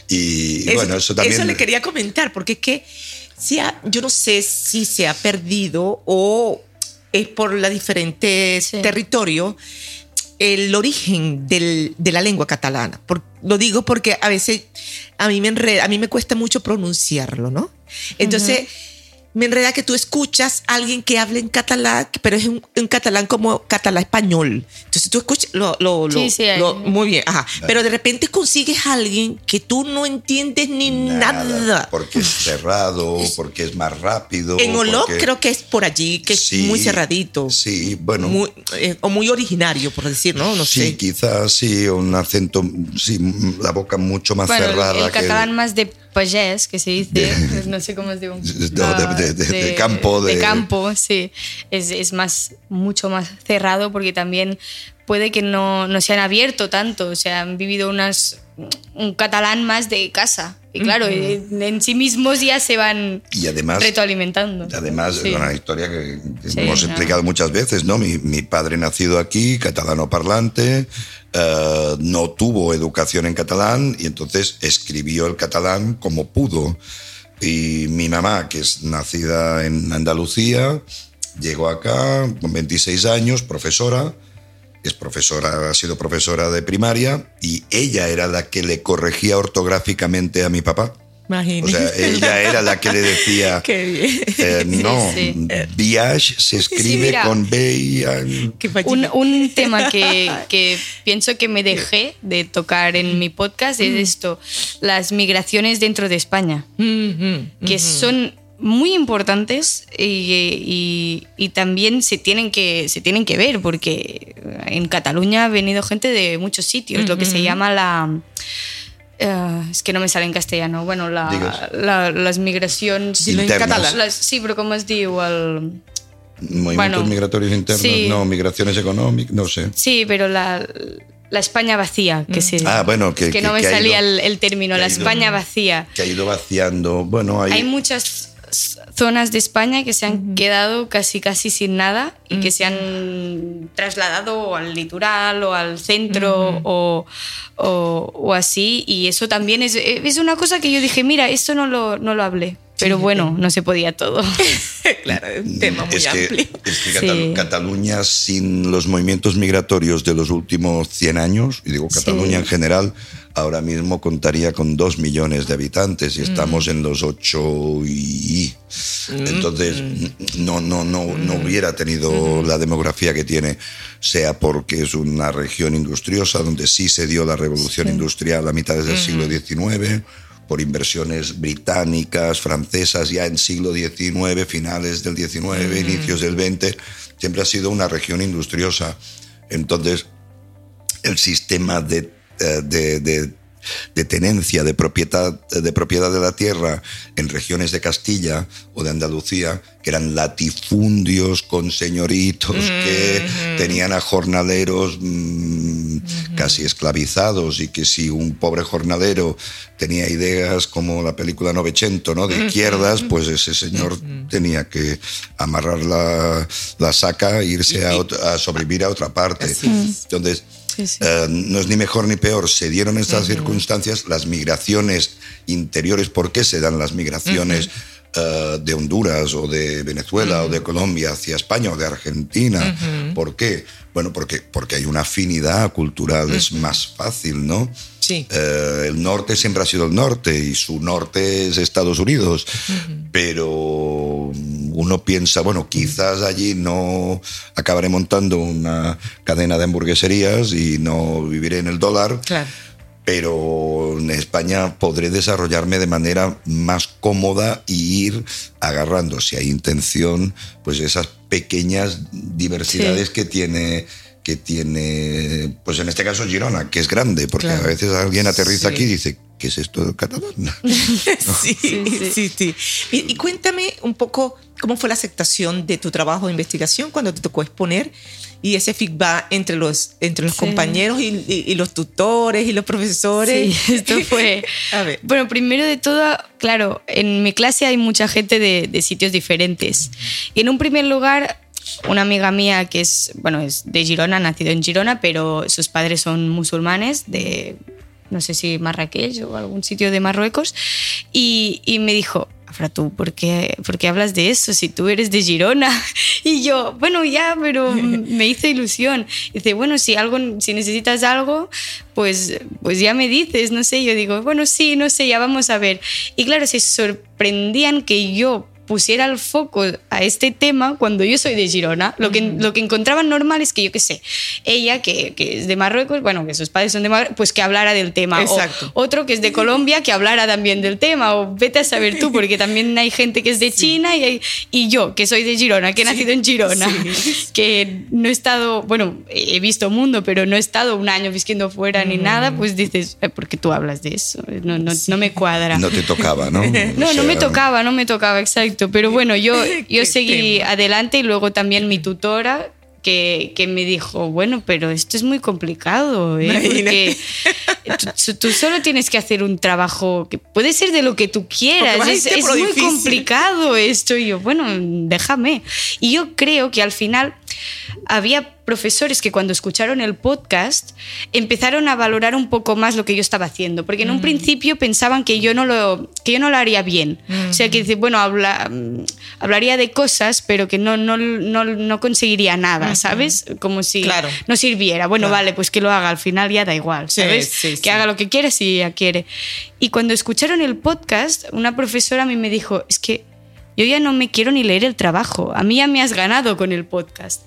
Y eso, bueno, eso también... Eso le quería comentar, porque es que si ha, yo no sé si se ha perdido o es por los diferentes sí. territorios. el origen del, de la lengua catalana. Por, lo digo porque a veces a mí me enreda, a mí me cuesta mucho pronunciarlo, ¿no? Entonces... Uh-huh. Me enreda que tú escuchas a alguien que habla en catalán, pero es un, un catalán como catalán español. Entonces tú escuchas lo, lo, lo, sí, sí, lo muy bien, ajá. Pero de repente consigues a alguien que tú no entiendes ni nada. nada. Porque es cerrado, porque es más rápido. En Olot porque... creo que es por allí, que sí, es muy cerradito. Sí, bueno. Muy, eh, o muy originario, por decir, ¿no? No sí, sé. quizás sí, un acento, sí, la boca mucho más bueno, cerrada. El, el que catalán el... más de pagès, que se dice, de, no sé cómo se dice. No, de, de, de, de, de campo. De, de campo, sí. Es, es más, mucho más cerrado porque también puede que no, no se han abierto tanto, o sea, han vivido unas, un catalán más de casa. Y claro, uh-huh. en, en sí mismos ya se van y además, retroalimentando. Además, sí. es una historia que, que sí, hemos no. explicado muchas veces, ¿no? Mi, mi padre nacido aquí, catalano parlante, uh, no tuvo educación en catalán y entonces escribió el catalán como pudo. Y mi mamá, que es nacida en Andalucía, llegó acá con veintiséis años, profesora, es profesora, ha sido profesora de primaria y ella era la que le corregía ortográficamente a mi papá. Imagínate. O sea, ella era la que le decía, Qué bien. Eh, no, sí, sí. Viage se escribe sí, mira, con B y... Un, un tema que, que pienso que me dejé de tocar en mi podcast es esto, las migraciones dentro de España, mm-hmm, que mm-hmm. son muy importantes y, y, y también se tienen, que, se tienen que ver porque en Cataluña ha venido gente de muchos sitios, mm-hmm. lo que se llama la... Uh, es que no me sale en castellano. Bueno, la, la, las migracions... En catalán. Les, sí, però com es diu? El... Movimientos bueno, migratorios internos, sí. No, migraciones económicas, no sé. Sí, pero la... La España vacía, que se, ah, bueno, que, es que, que no me que salía ido, el, el término, la España ido, vacía. Que ha ido vaciando. Bueno, hay, hay muchas zonas de España que se han uh-huh. quedado casi casi sin nada y uh-huh. que se han trasladado al litoral o al centro uh-huh. o, o, o así, y eso también es, es una cosa que yo dije, mira, esto no lo, no lo hablé. Pero bueno, no se podía todo. Claro, es un tema muy es que, amplio. Es que Catal- sí. Cataluña, sin los movimientos migratorios de los últimos cien años, y digo Cataluña sí. en general, ahora mismo contaría con dos millones de habitantes y mm. estamos en los ocho y... Mm. Entonces, no, no, no, mm. no hubiera tenido mm. la demografía que tiene, sea porque es una región industriosa, donde sí se dio la revolución sí. industrial a mitades del mm. siglo diecinueve, por inversiones británicas, francesas, ya en siglo diecinueve, finales del diecinueve, mm. inicios del veinte, siempre ha sido una región industriosa. Entonces, el sistema de, de, de, de tenencia, de propiedad, de propiedad de la tierra en regiones de Castilla o de Andalucía, que eran latifundios con señoritos mm. que tenían a jornaleros mmm, mm. casi esclavizados, y que si un pobre jornalero tenía ideas como la película Novecento, ¿no? de izquierdas, pues ese señor tenía que amarrar la, la saca e irse a, a sobrevivir a otra parte. Entonces, sí, sí. Uh, no es ni mejor ni peor. Se dieron estas uh-huh. circunstancias, las migraciones interiores. ¿Por qué se dan las migraciones uh-huh. uh, de Honduras o de Venezuela uh-huh. o de Colombia hacia España o de Argentina? Uh-huh. ¿Por qué? Bueno, porque, porque hay una afinidad cultural, uh-huh. es más fácil, ¿no? Sí. Uh, el norte siempre ha sido el norte y su norte es Estados Unidos, uh-huh. pero uno piensa, bueno, quizás allí no acabaré montando una cadena de hamburgueserías y no viviré en el dólar, claro. pero en España podré desarrollarme de manera más cómoda y ir agarrando, si hay intención, pues esas pequeñas diversidades sí. que tiene... que tiene, pues en este caso Girona, que es grande, porque claro. a veces alguien aterriza sí. aquí y dice, ¿qué es esto del catalán? ¿No? sí, sí, sí, sí. Y, y cuéntame un poco cómo fue la aceptación de tu trabajo de investigación cuando te tocó exponer, y ese feedback entre los, entre los sí. compañeros y, y, y los tutores y los profesores. Sí, esto fue... a ver. Bueno, primero de todo, claro, en mi clase hay mucha gente de, de sitios diferentes. Y en un primer lugar... Una amiga mía que es, bueno, es de Girona, nacido en Girona, pero sus padres son musulmanes de, no sé si Marrakech o algún sitio de Marruecos, y, y me dijo, Afra, ¿tú por qué, por qué hablas de eso si tú eres de Girona? Y yo, bueno, ya, pero me hizo ilusión. Y dice, bueno, si, algo, si necesitas algo, pues, pues ya me dices, no sé. Yo digo, bueno, sí, no sé, ya vamos a ver. Y claro, se sorprendían que yo pusiera el foco a este tema cuando yo soy de Girona. Lo que, lo que encontraban normal es que, yo qué sé, ella que, que es de Marruecos, bueno, que sus padres son de Marruecos, pues que hablara del tema. Exacto. O otro que es de Colombia, que hablara también del tema. O vete a saber tú, porque también hay gente que es de China y, hay, y yo, que soy de Girona, que he nacido en Girona, sí. que no he estado, bueno, he visto mundo, pero no he estado un año viviendo fuera mm. ni nada, pues dices, ¿por qué tú hablas de eso? No, no, sí. no me cuadra. No te tocaba, ¿no? No, o sea, no me tocaba, no me tocaba, exacto. Pero bueno, yo, yo seguí adelante y luego también mi tutora que, que me dijo, bueno, pero esto es muy complicado, ¿eh? Porque tú, tú solo tienes que hacer un trabajo que puede ser de lo que tú quieras, es, es muy difícil. Complicado esto. Y yo, bueno, déjame. Y yo creo que al final había profesores que cuando escucharon el podcast empezaron a valorar un poco más lo que yo estaba haciendo, porque en mm. un principio pensaban que yo no lo, que yo no lo haría bien. Mm. O sea, que bueno, habla, hablaría de cosas, pero que no, no, no, no conseguiría nada, ¿sabes? Como si claro. no sirviera. Bueno, claro. vale, pues que lo haga, al final ya da igual, ¿sabes? Sí, sí, que sí. haga lo que quiere si ella quiere. Y cuando escucharon el podcast, una profesora a mí me dijo, es que yo ya no me quiero ni leer el trabajo, a mí ya me has ganado con el podcast.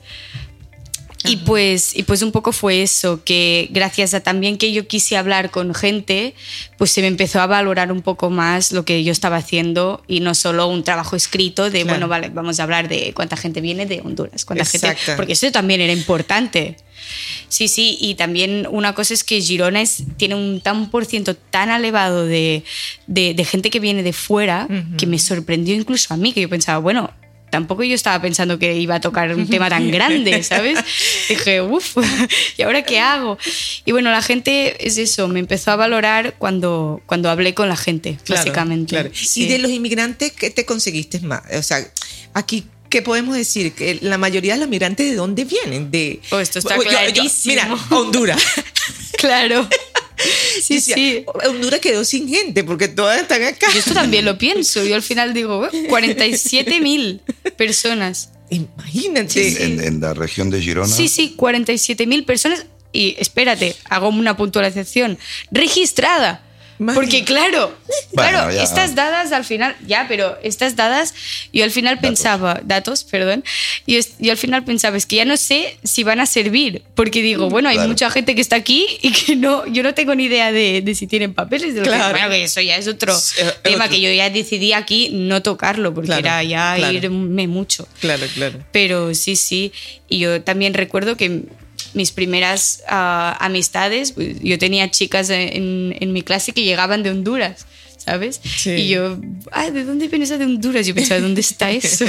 Y pues, y pues un poco fue eso, que gracias a también que yo quise hablar con gente, pues se me empezó a valorar un poco más lo que yo estaba haciendo y no solo un trabajo escrito de, claro. bueno, vale, vamos a hablar de cuánta gente viene de Honduras, cuánta gente, porque eso también era importante. Sí, sí, y también una cosa es que Girona es, tiene un tan por ciento tan elevado de, de, de gente que viene de fuera, uh-huh. que me sorprendió incluso a mí, que yo pensaba, bueno, tampoco yo estaba pensando que iba a tocar un tema tan grande, ¿sabes? Dije, uff, ¿y ahora qué hago? Y bueno, la gente es eso, me empezó a valorar cuando, cuando hablé con la gente, claro, básicamente. Claro. Sí. ¿Y de los inmigrantes qué te conseguiste más? O sea, aquí, ¿qué podemos decir? Que la mayoría de los migrantes, ¿de dónde vienen? De, oh, esto está clarísimo. Yo, yo, mira, Honduras. Claro. Sí, Decía, sí. Honduras quedó sin gente porque todas están acá. Yo esto también lo pienso. Yo al final digo, cuarenta y siete mil personas. Imagínate. Sí, sí. En, en la región de Girona. Sí, sí, cuarenta y siete mil personas. Y espérate, hago una puntualización registrada. Imagínate. Porque claro, bueno, claro, ya. estas dadas al final, ya, pero estas dadas, yo al final datos. pensaba, datos, perdón, yo, yo al final pensaba, es que ya no sé si van a servir, porque digo, bueno, hay claro. mucha gente que está aquí y que no, yo no tengo ni idea de, de si tienen papeles, de lo claro. que, bueno, que eso ya es otro es, tema otro. que yo ya decidí aquí no tocarlo, porque claro, era ya claro. irme mucho. Claro, claro. Pero sí, sí, y yo también recuerdo que mis primeras uh, amistades, yo tenía chicas en, en mi clase que llegaban de Honduras, ¿sabes? Sí. Y yo, ay, ¿de dónde vienes de Honduras? Yo pensaba, ¿dónde está eso?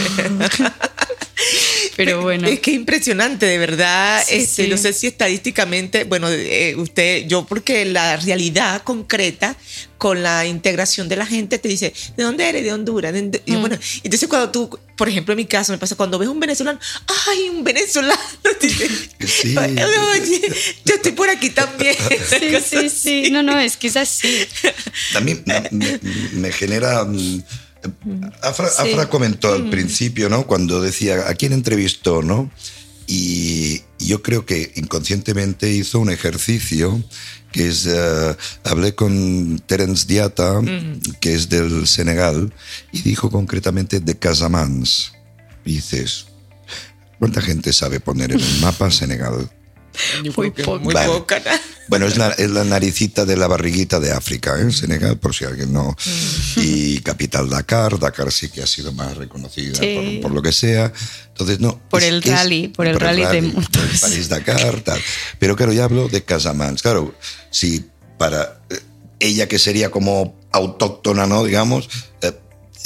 Pero bueno. Es que impresionante, de verdad. Sí, este, sí. No sé si estadísticamente, bueno, eh, usted, yo porque la realidad concreta con la integración de la gente te dice, ¿de dónde eres? De Honduras. De, de, mm. y bueno, entonces cuando tú, por ejemplo, en mi caso me pasa, cuando ves un venezolano, ¡ay, un venezolano! Sí. Oye, yo estoy por aquí también. Sí, sí, sí. No, no, es que es así. También me, me genera... Afra, sí. Afra comentó al principio, ¿no? Cuando decía, ¿a quién entrevistó, no? Y yo creo que inconscientemente hizo un ejercicio que es, uh, hablé con Terence Diata, mm. que es del Senegal, y dijo concretamente de Casamance. Y dices, ¿cuánta gente sabe poner en el mapa Senegal? Muy poco. Muy vale. poca. Bueno, es la, es la naricita de la barriguita de África, ¿eh? Senegal, por si alguien no... Y capital Dakar, Dakar sí que ha sido más reconocida sí. por, por lo que sea. Entonces, no... Por es, el rally, es, por el por rally, el rally de motos. Por el París-Dakar, tal. Pero claro, ya hablo de Casamance. Claro, si para ella que sería como autóctona, ¿no? Digamos... Eh,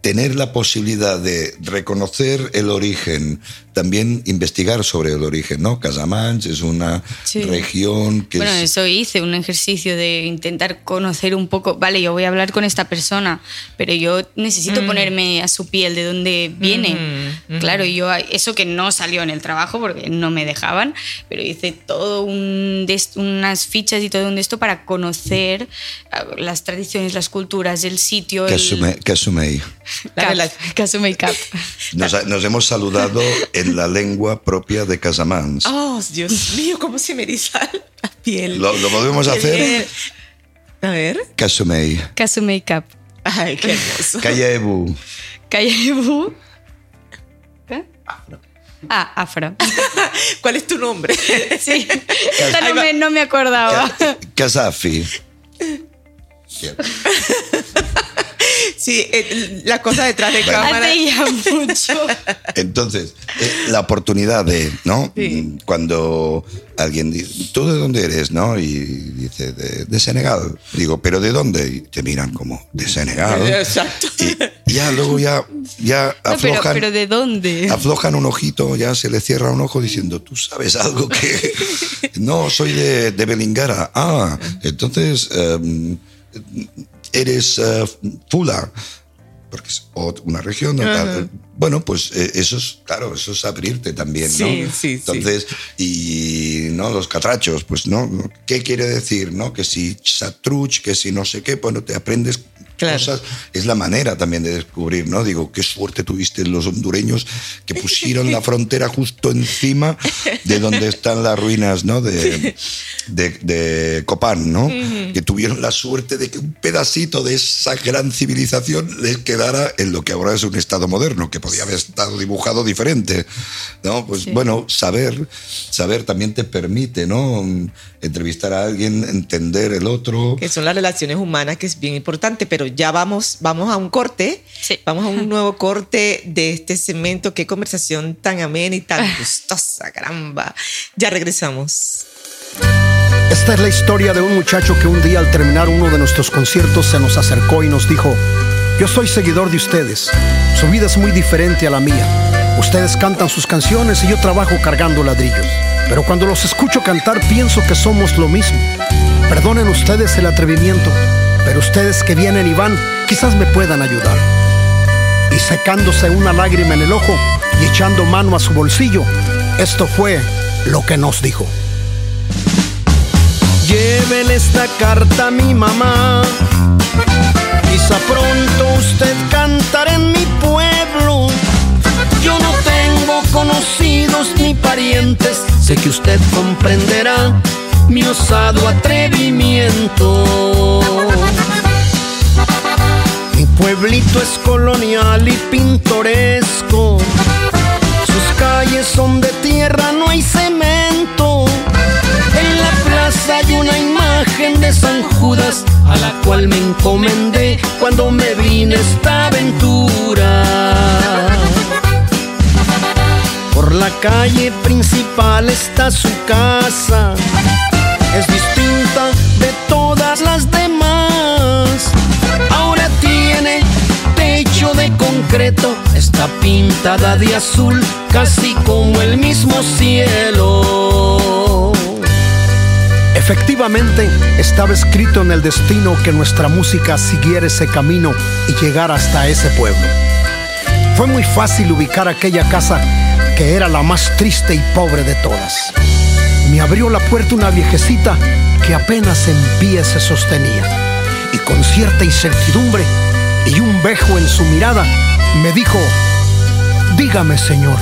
tener la posibilidad de reconocer el origen, también investigar sobre el origen, ¿no? Casamance es una sí. región que... Bueno, es... eso hice, un ejercicio de intentar conocer un poco, vale, yo voy a hablar con esta persona, pero yo necesito mm. ponerme a su piel, de dónde viene. Mm. Claro, yo eso que no salió en el trabajo porque no me dejaban, pero hice todo un de, unas fichas y todo un de esto para conocer las tradiciones, las culturas, el sitio. Kasume, el... Kasumei. Kasumei Cap. Nos, nos hemos saludado en la lengua propia de Casamance. Oh, Dios mío, cómo se me eriza la piel. ¿Lo, lo podemos hacer? Bien. A ver. Kasumei. Kasumei Cap. Ay, qué hermoso. Kayaebu. Kayaebu. ¿Qué? Afro. Ah, Afro. ¿Cuál es tu nombre? Sí, esta no me, no me acordaba. Kasafi. Sí, eh, la cosa detrás de bueno, cámara. Hace ya mucho. Entonces, eh, la oportunidad de, ¿no? Sí. Cuando alguien dice, ¿tú de dónde eres? ¿No? Y dice, de, de Senegal. Digo, ¿pero de dónde? Y te miran como, de Senegal. Exacto. Y ya luego ya, ya no, aflojan. Pero, pero ¿de dónde? Aflojan un ojito, ya se le cierra un ojo diciendo, ¿tú sabes algo que...? No, soy de, de Belingara. Ah, entonces... Um, eres uh, Fula, porque es una región. Uh-huh. Bueno, pues eh, eso es, claro, eso es abrirte también, ¿no? Sí, sí, Entonces, sí. Y no los catrachos, pues no, ¿qué quiere decir? ¿No? Que si Satruch, que si no sé qué, bueno, te aprendes claro. cosas, es la manera también de descubrir, ¿no? Digo, qué suerte tuviste los hondureños que pusieron la frontera justo encima de donde están las ruinas, ¿no? De, de, de Copán, ¿no? Uh-huh. Que tuvieron la suerte de que un pedacito de esa gran civilización les quedara en lo que ahora es un estado moderno, que podía haber estado dibujado diferente, ¿no? Pues sí. Bueno, saber, saber también te permite, ¿no? Entrevistar a alguien, entender el otro. Que son las relaciones humanas, que es bien importante, pero ya vamos, vamos a un corte, sí. vamos a un nuevo corte de este segmento. Qué conversación tan amena y tan gustosa, caramba. Ya regresamos. Esta es la historia de un muchacho que un día al terminar uno de nuestros conciertos se nos acercó y nos dijo: yo soy seguidor de ustedes, su vida es muy diferente a la mía. Ustedes cantan sus canciones y yo trabajo cargando ladrillos, pero cuando los escucho cantar pienso que somos lo mismo. Perdonen ustedes el atrevimiento, pero ustedes que vienen y van, quizás me puedan ayudar. Y secándose una lágrima en el ojo y echando mano a su bolsillo, esto fue lo que nos dijo: llévele esta carta a mi mamá, quizá pronto usted cantará en mi pueblo. Yo no tengo conocidos ni parientes, sé que usted comprenderá mi osado atrevimiento. Mi pueblito es colonial y pintoresco, sus calles son de tierra, no hay cemento. En la plaza hay una imagen de San Judas, a la cual me encomendé cuando me vine esta aventura. Por la calle principal está su casa, es distinta de todas las demás. Ahora tiene techo de concreto, está pintada de azul, casi como el mismo cielo. Efectivamente, estaba escrito en el destino que nuestra música siguiera ese camino y llegara hasta ese pueblo. Fue muy fácil ubicar aquella casa, que era la más triste y pobre de todas. Me abrió la puerta una viejecita que apenas en pie se sostenía, y con cierta incertidumbre y un bejo en su mirada me dijo: dígame, señor.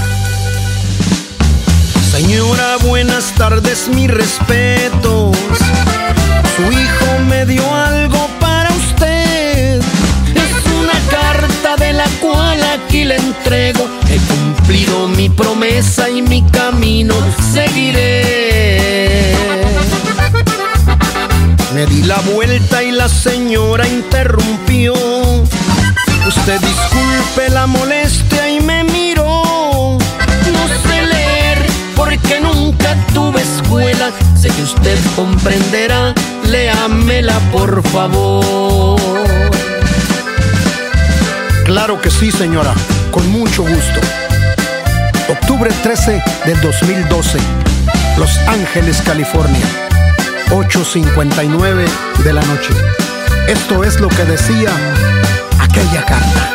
Señora, buenas tardes, mis respetos. Su hijo me dio algo para usted. Es una carta de la cual aquí le entrego. He cumplido mi promesa y mi camino seguiré. Me di la vuelta y la señora interrumpió: usted disculpe la molestia, y me miró. No sé leer porque nunca tuve escuela, sé que usted comprenderá, léamela por favor. Claro que sí, señora, con mucho gusto. Octubre trece del dos mil doce, Los Ángeles, California, ocho cincuenta y nueve de la noche. Esto es lo que decía aquella carta.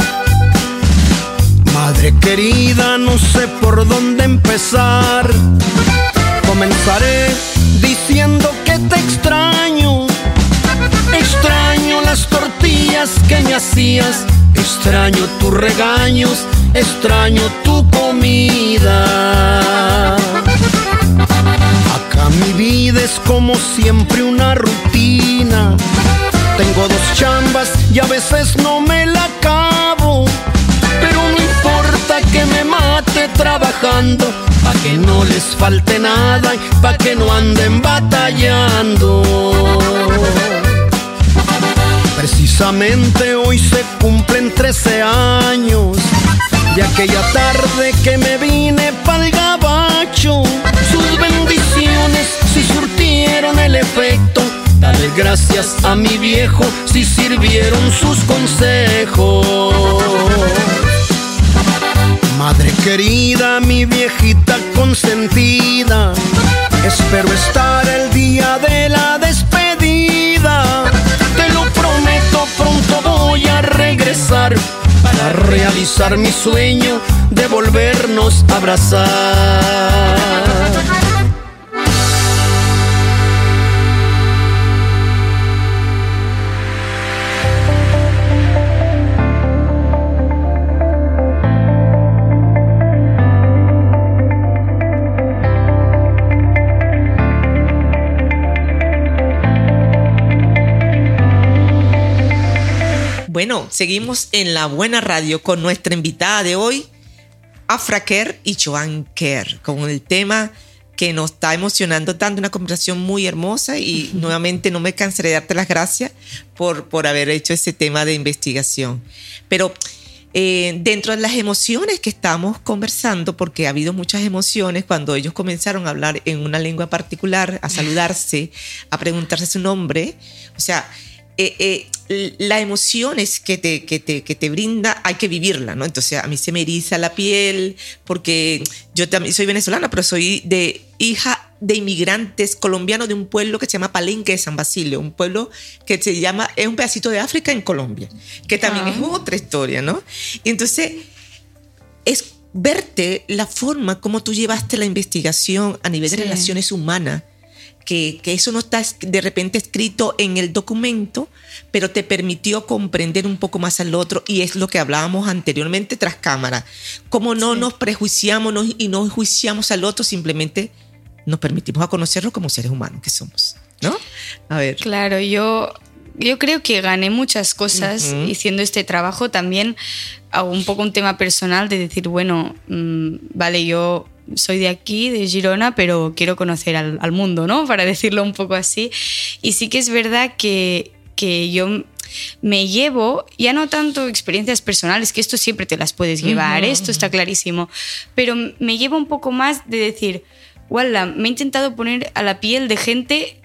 Madre querida, no sé por dónde empezar. Comenzaré diciendo que te extraño. Extraño las tortillas que me hacías. Extraño tus regaños. Extraño tu comida. Acá mi vida es como siempre una rutina. Tengo dos chambas y a veces no me la acabo. Pero no importa que me mate trabajando, pa' que no les falte nada y pa' que no anden batallando. Precisamente hoy se cumplen trece años de aquella tarde que me vine pa'l gabacho. Sus bendiciones si surtieron el efecto. Dale gracias a mi viejo si sirvieron sus consejos. Madre querida, mi viejita consentida, espero estar el día de la despedida. Te lo prometo, pronto voy a regresar para realizar mi sueño de volvernos a abrazar. Bueno, seguimos en La Buena Radio con nuestra invitada de hoy, Afra Kerr y Joan Kerr, con el tema que nos está emocionando tanto, una conversación muy hermosa y uh-huh. nuevamente no me cansaré de darte las gracias por, por haber hecho ese tema de investigación. Pero eh, dentro de las emociones que estamos conversando, porque ha habido muchas emociones cuando ellos comenzaron a hablar en una lengua particular, a saludarse, a preguntarse su nombre, o sea, eh, eh, las emociones que te, que, te, que te brinda hay que vivirla, ¿no? Entonces a mí se me eriza la piel porque yo también soy venezolana, pero soy de hija de inmigrantes colombianos de un pueblo que se llama Palenque de San Basilio, un pueblo que se llama, es un pedacito de África en Colombia, que también ah. es otra historia, ¿no? Y entonces es verte la forma como tú llevaste la investigación a nivel sí. de relaciones humanas, Que, que eso no está de repente escrito en el documento, pero te permitió comprender un poco más al otro, y es lo que hablábamos anteriormente tras cámara. Cómo no sí. nos prejuiciamos no, y no juiciamos al otro, simplemente nos permitimos a conocerlo como seres humanos que somos, ¿no? A ver. Claro, yo, yo creo que gané muchas cosas uh-huh. haciendo este trabajo. También hago un poco un tema personal de decir, bueno, mmm, vale, yo soy de aquí, de Girona, pero quiero conocer al, al mundo, ¿no? Para decirlo un poco así. Y sí que es verdad que, que yo me llevo, ya no tanto experiencias personales, que esto siempre te las puedes llevar, uh-huh. esto está clarísimo, pero me llevo un poco más de decir, wallah, me he intentado poner a la piel de gente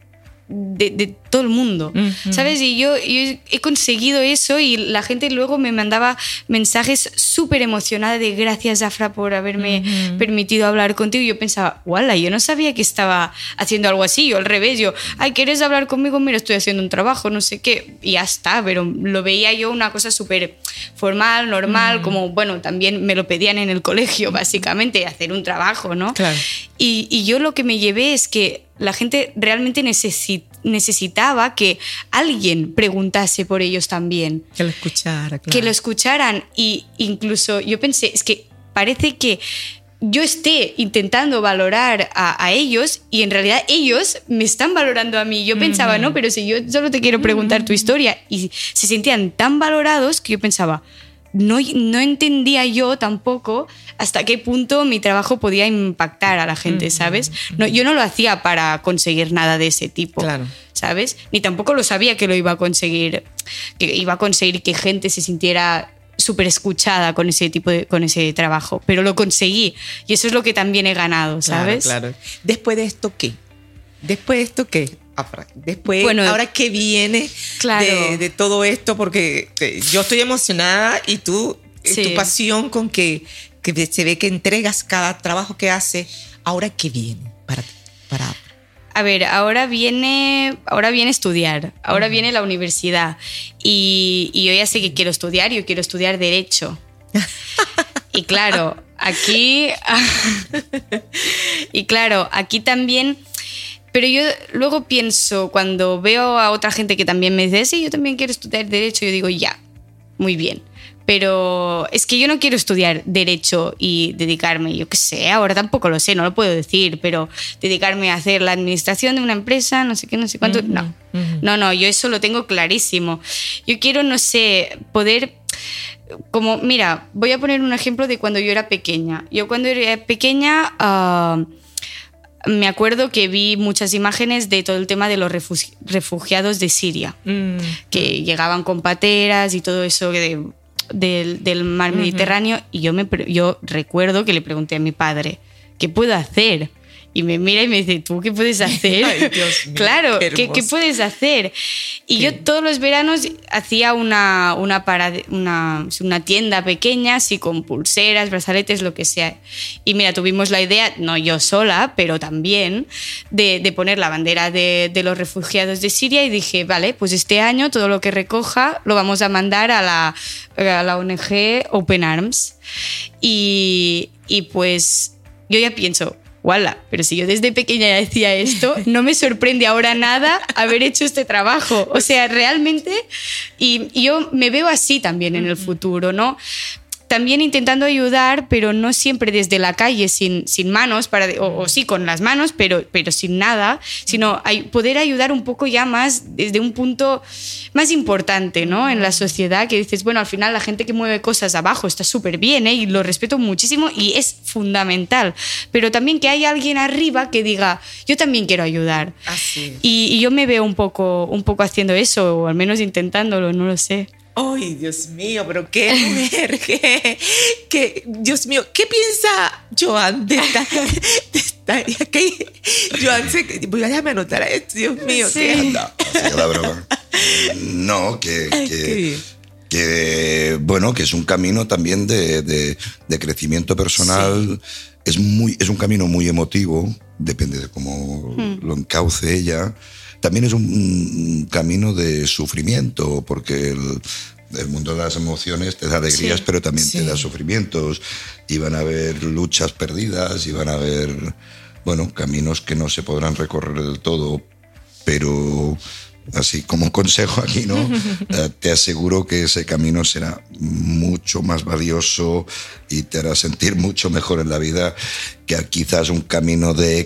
de, de todo el mundo, uh-huh. ¿sabes? Y yo, yo he conseguido eso, y la gente luego me mandaba mensajes súper emocionada de gracias, Afra, por haberme uh-huh. permitido hablar contigo. Y yo pensaba, wala, yo no sabía que estaba haciendo algo así. Yo al revés, yo, ay, ¿quieres hablar conmigo? Mira, estoy haciendo un trabajo, no sé qué, y ya está. Pero lo veía yo una cosa súper formal, normal, uh-huh. como, bueno, también me lo pedían en el colegio, básicamente, hacer un trabajo, ¿no? Claro. Y, y yo lo que me llevé es que la gente realmente necesi- necesitaba que alguien preguntase por ellos también. Que lo escuchara, claro. Que lo escucharan. Y incluso yo pensé, es que parece que yo esté intentando valorar a, a ellos y en realidad ellos me están valorando a mí. Yo pensaba, mm. no, pero si yo solo te quiero preguntar mm. tu historia. Y se sentían tan valorados que yo pensaba, no, no entendía yo tampoco hasta qué punto mi trabajo podía impactar a la gente, ¿sabes? No, yo no lo hacía para conseguir nada de ese tipo, claro. ¿sabes? Ni tampoco lo sabía que lo iba a conseguir, que iba a conseguir que gente se sintiera súper escuchada con ese tipo de, con ese trabajo, pero lo conseguí y eso es lo que también he ganado, ¿sabes? Claro, claro. ¿Después de esto qué? ¿Después de esto qué? Afra, después, Bueno, ahora qué viene claro. de, de todo esto, porque eh, yo estoy emocionada y tú, eh, Sí. tu pasión con que, que se ve que entregas cada trabajo que haces, ahora qué viene para ti, para Afra. A ver, ahora viene, ahora viene estudiar, ahora uh-huh. viene la universidad y, y yo ya sé que quiero estudiar, yo quiero estudiar Derecho. Y claro, aquí... y claro, aquí también... Pero yo luego pienso, cuando veo a otra gente que también me dice, sí, yo también quiero estudiar Derecho, yo digo, ya, muy bien. Pero es que yo no quiero estudiar Derecho y dedicarme, yo qué sé, ahora tampoco lo sé, no lo puedo decir, pero dedicarme a hacer la administración de una empresa, no sé qué, no sé cuánto, uh-huh. no. Uh-huh. No, no, yo eso lo tengo clarísimo. Yo quiero, no sé, poder... Como, mira, voy a poner un ejemplo de cuando yo era pequeña. Yo cuando era pequeña... Uh, me acuerdo que vi muchas imágenes de todo el tema de los refugi- refugiados de Siria, mm. que llegaban con pateras y todo eso de, de, del mar uh-huh. Mediterráneo, y yo, me, yo recuerdo que le pregunté a mi padre, ¿qué puedo hacer? Y me mira y me dice, ¿tú qué puedes hacer? Ay, Dios mío, claro, qué, ¿qué, ¿qué puedes hacer? Y sí. yo todos los veranos hacía una, una, parade, una, una tienda pequeña, así con pulseras, brazaletes, lo que sea. Y mira, tuvimos la idea, no yo sola, pero también, de, de poner la bandera de, de los refugiados de Siria, y dije, vale, pues este año todo lo que recoja lo vamos a mandar a la, a la O N G Open Arms. Y, y pues yo ya pienso... Wala, pero si yo desde pequeña ya decía esto, no me sorprende ahora nada haber hecho este trabajo. O sea, realmente, y, y yo me veo así también en el futuro, ¿no? También intentando ayudar, pero no siempre desde la calle, sin, sin manos, para, o, o sí con las manos, pero, pero sin nada, sino hay, poder ayudar un poco ya más desde un punto más importante, ¿no? En la sociedad, que dices, bueno, al final la gente que mueve cosas abajo está súper bien, ¿eh? Y lo respeto muchísimo y es fundamental, pero también que haya alguien arriba que diga, yo también quiero ayudar. Así es. Y, y yo me veo un poco, un poco haciendo eso, o al menos intentándolo, no lo sé. Ay, Dios mío, pero qué mujer, qué, qué, Dios mío, ¿qué piensa Joan de esta, de esta, que, Joan, se, voy a dejarme anotar a esto, Dios mío, sí. ¿qué? Anda, así la broma. No, que, que, que, bueno, que es un camino también de, de, de crecimiento personal, sí. es, muy, es un camino muy emotivo, depende de cómo hmm. lo encauce ella. También es un camino de sufrimiento, porque el, el mundo de las emociones te da alegrías, sí, pero también sí. te da sufrimientos. Y van a haber luchas perdidas, y van a haber, bueno, caminos que no se podrán recorrer del todo, pero así como consejo aquí, ¿no? Te aseguro que ese camino será mucho más valioso y te hará sentir mucho mejor en la vida que quizás un camino de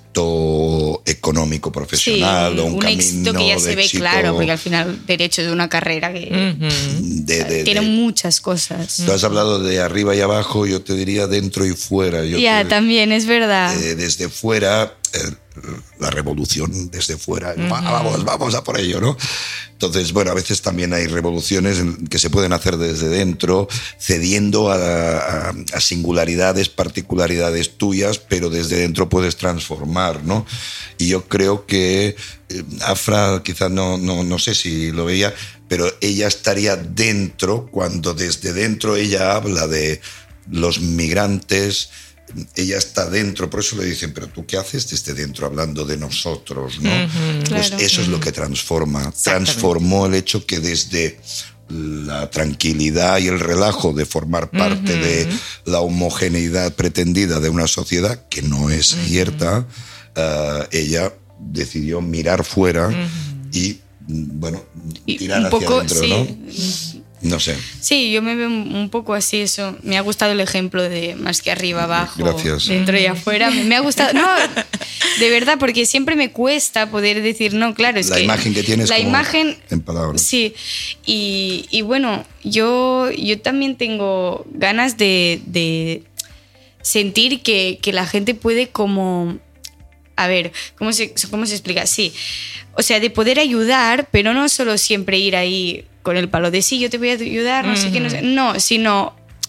éxito económico profesional, sí, o un, un camino éxito que ya de se ve éxito, claro, porque al final derecho es una carrera que uh-huh. de, de, tiene de, muchas cosas. Tú has hablado de arriba y abajo, yo te diría dentro y fuera. Yo ya, te, también, es verdad. Eh, desde fuera, eh, la revolución desde fuera, uh-huh. vamos, vamos a por ello, ¿no? Entonces, bueno, a veces también hay revoluciones que se pueden hacer desde dentro, cediendo a, a, a singularidades, particularidades tuyas, pero desde dentro puedes transformar, ¿no? Y yo creo que eh, Afra, quizás no, no, no sé si lo veía, pero ella estaría dentro cuando desde dentro ella habla de los migrantes. Ella está dentro, por eso le dicen, pero tú qué haces desde dentro hablando de nosotros, ¿no? Uh-huh, pues claro. Eso es lo que transforma. Transformó el hecho que desde la tranquilidad y el relajo de formar parte uh-huh. de la homogeneidad pretendida de una sociedad que no es uh-huh. cierta, uh, ella decidió mirar fuera uh-huh. y, bueno, tirar y un hacia poco, adentro, sí. ¿no? No sé. Sí, yo me veo un poco así eso. Me ha gustado el ejemplo de más que arriba, abajo, Gracias. dentro y afuera. Me ha gustado, no, de verdad, porque siempre me cuesta poder decir, no, claro, es la que... La imagen que tienes la como imagen, en palabras. Sí, y, y bueno, yo, yo también tengo ganas de, de sentir que, que la gente puede como... A ver, ¿cómo se, ¿cómo se explica? Sí, o sea, de poder ayudar, pero no solo siempre ir ahí con el palo de sí, yo te voy a ayudar, no uh-huh. sé qué, no sé. No, sino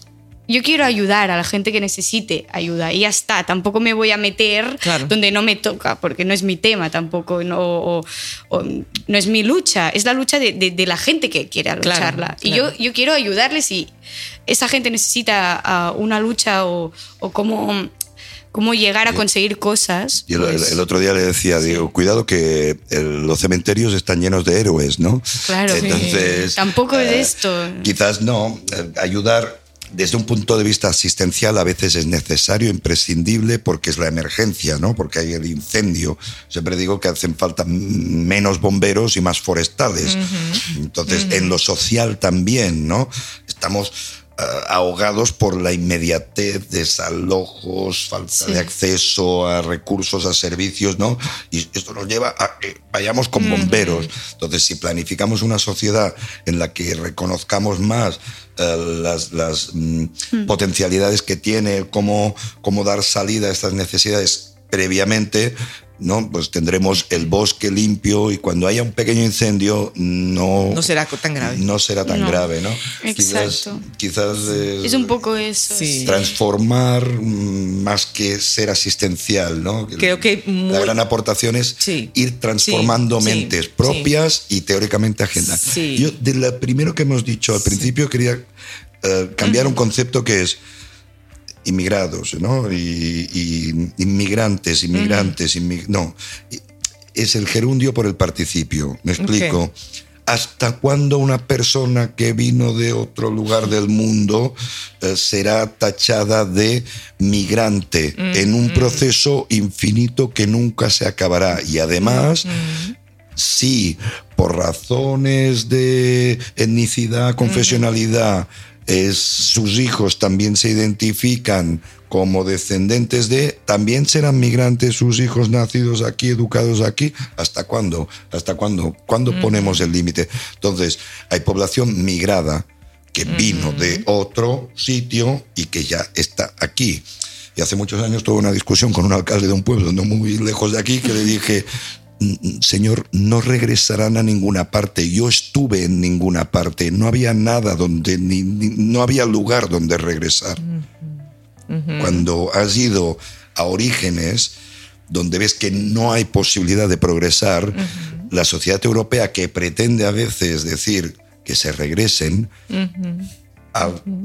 yo quiero ayudar a la gente que necesite ayuda y ya está. Tampoco me voy a meter claro. donde no me toca, porque no es mi tema tampoco, no, o, o, no es mi lucha, es la lucha de, de, de la gente que quiere lucharla. Claro, y claro. Yo, yo quiero ayudarles si esa gente necesita uh, una lucha o, o cómo... cómo llegar a conseguir cosas. Y el, pues, el otro día le decía, sí. digo, cuidado que el, los cementerios están llenos de héroes, ¿no? Claro. Entonces, sí. Tampoco eh, es esto. Quizás no, eh, ayudar desde un punto de vista asistencial a veces es necesario, imprescindible, porque es la emergencia, ¿no? Porque hay el incendio. Siempre digo que hacen falta menos bomberos y más forestales. Uh-huh. Entonces, uh-huh. en lo social también, ¿no? Estamos ahogados por la inmediatez, desalojos, falta sí. de acceso a recursos, a servicios, ¿no? Y esto nos lleva a que vayamos con bomberos. Entonces, si planificamos una sociedad en la que reconozcamos más uh, las, las mm, mm. potencialidades que tiene, cómo, cómo dar salida a estas necesidades previamente, ¿no? Pues tendremos el bosque limpio y cuando haya un pequeño incendio no, no será tan grave. No será tan no. grave, ¿no? Exacto. Quizás, quizás es, es un poco eso. Sí. Transformar más que ser asistencial, ¿no? Creo que muy... la gran aportación es sí. ir transformando sí. mentes sí. propias sí. y teóricamente ajenas. Sí. Yo de lo primero que hemos dicho al sí. principio quería uh, cambiar uh-huh. un concepto que es inmigrados, ¿no? Y, y inmigrantes, inmigrantes, mm. inmig... no. Es el gerundio por el participio. Me explico. Okay. ¿Hasta cuándo una persona que vino de otro lugar del mundo eh, será tachada de migrante mm. en un proceso infinito que nunca se acabará? Y además, mm. si por razones de etnicidad, confesionalidad, mm. Es, sus hijos también se identifican como descendientes de, también serán migrantes sus hijos nacidos aquí, educados aquí. ¿Hasta cuándo? ¿Hasta cuándo? ¿Cuándo uh-huh. ponemos el límite? Entonces, hay población migrada que uh-huh. vino de otro sitio y que ya está aquí. Y hace muchos años tuve una discusión con un alcalde de un pueblo no muy lejos de aquí que le dije, señor, no regresarán a ninguna parte. Yo estuve en ninguna parte. No había nada donde, ni, ni, no había lugar donde regresar. Uh-huh. Uh-huh. Cuando has ido a orígenes donde ves que no hay posibilidad de progresar, uh-huh. la sociedad europea que pretende a veces decir que se regresen uh-huh. a uh-huh.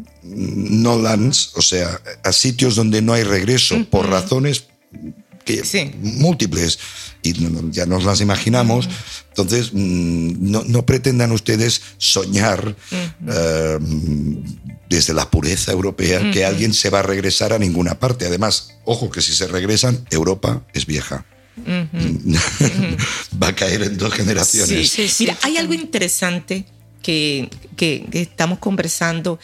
no lands, o sea, a sitios donde no hay regreso uh-huh. por razones que, sí. múltiples, y ya nos las imaginamos. Uh-huh. Entonces, no, no pretendan ustedes soñar uh-huh. uh, desde la pureza europea uh-huh. que alguien se va a regresar a ninguna parte. Además, ojo, que si se regresan, Europa es vieja. Uh-huh. Uh-huh. Va a caer en dos generaciones. Sí, sí, sí. Mira, hay algo interesante que, que, que estamos conversando.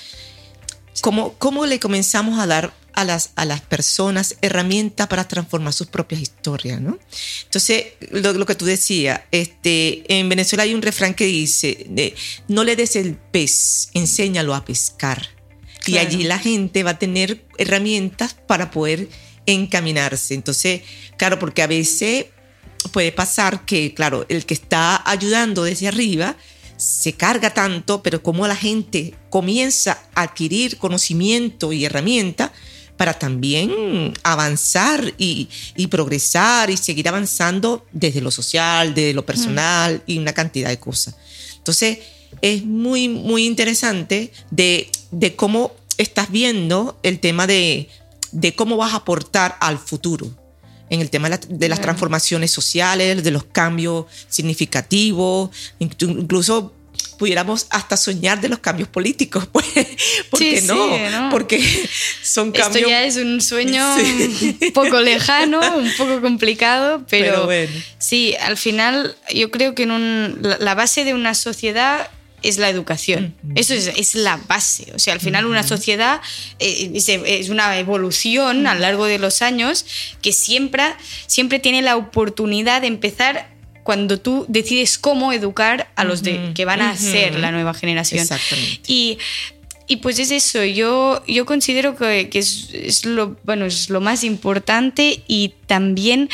¿Cómo, cómo le comenzamos a dar a las, a las personas herramientas para transformar sus propias historias, ¿no? Entonces, lo, lo que tú decías, este, en Venezuela hay un refrán que dice, de, no le des el pez, enséñalo a pescar. Claro. Y allí la gente va a tener herramientas para poder encaminarse. Entonces, claro, porque a veces puede pasar que, claro, el que está ayudando desde arriba se carga tanto, pero como la gente comienza a adquirir conocimiento y herramientas para también avanzar y, y progresar y seguir avanzando desde lo social, desde lo personal mm. y una cantidad de cosas. Entonces, es muy, muy interesante de, de cómo estás viendo el tema de, de cómo vas a aportar al futuro en el tema de, la, de las transformaciones sociales, de los cambios significativos, incluso pudiéramos hasta soñar de los cambios políticos, pues, ¿por qué sí, no? Sí, no? Porque son cambios... Esto ya es un sueño sí. un poco lejano, un poco complicado, pero, pero bueno. Sí, al final yo creo que en un, la base de una sociedad es la educación. Uh-huh. Eso es, es la base. O sea, al final uh-huh. una sociedad es, es una evolución uh-huh. a lo largo de los años que siempre, siempre tiene la oportunidad de empezar cuando tú decides cómo educar a los de, uh-huh. que van a uh-huh. ser la nueva generación. Exactamente. Y, y pues es eso. Yo, yo considero que, que es, es, lo, bueno, es lo más importante y también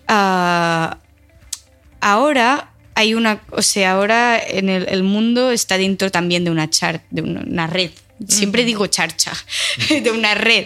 uh, ahora... Hay una, o sea, ahora en el, el mundo está dentro también de una chart, de una, una red siempre digo charcha, de una red.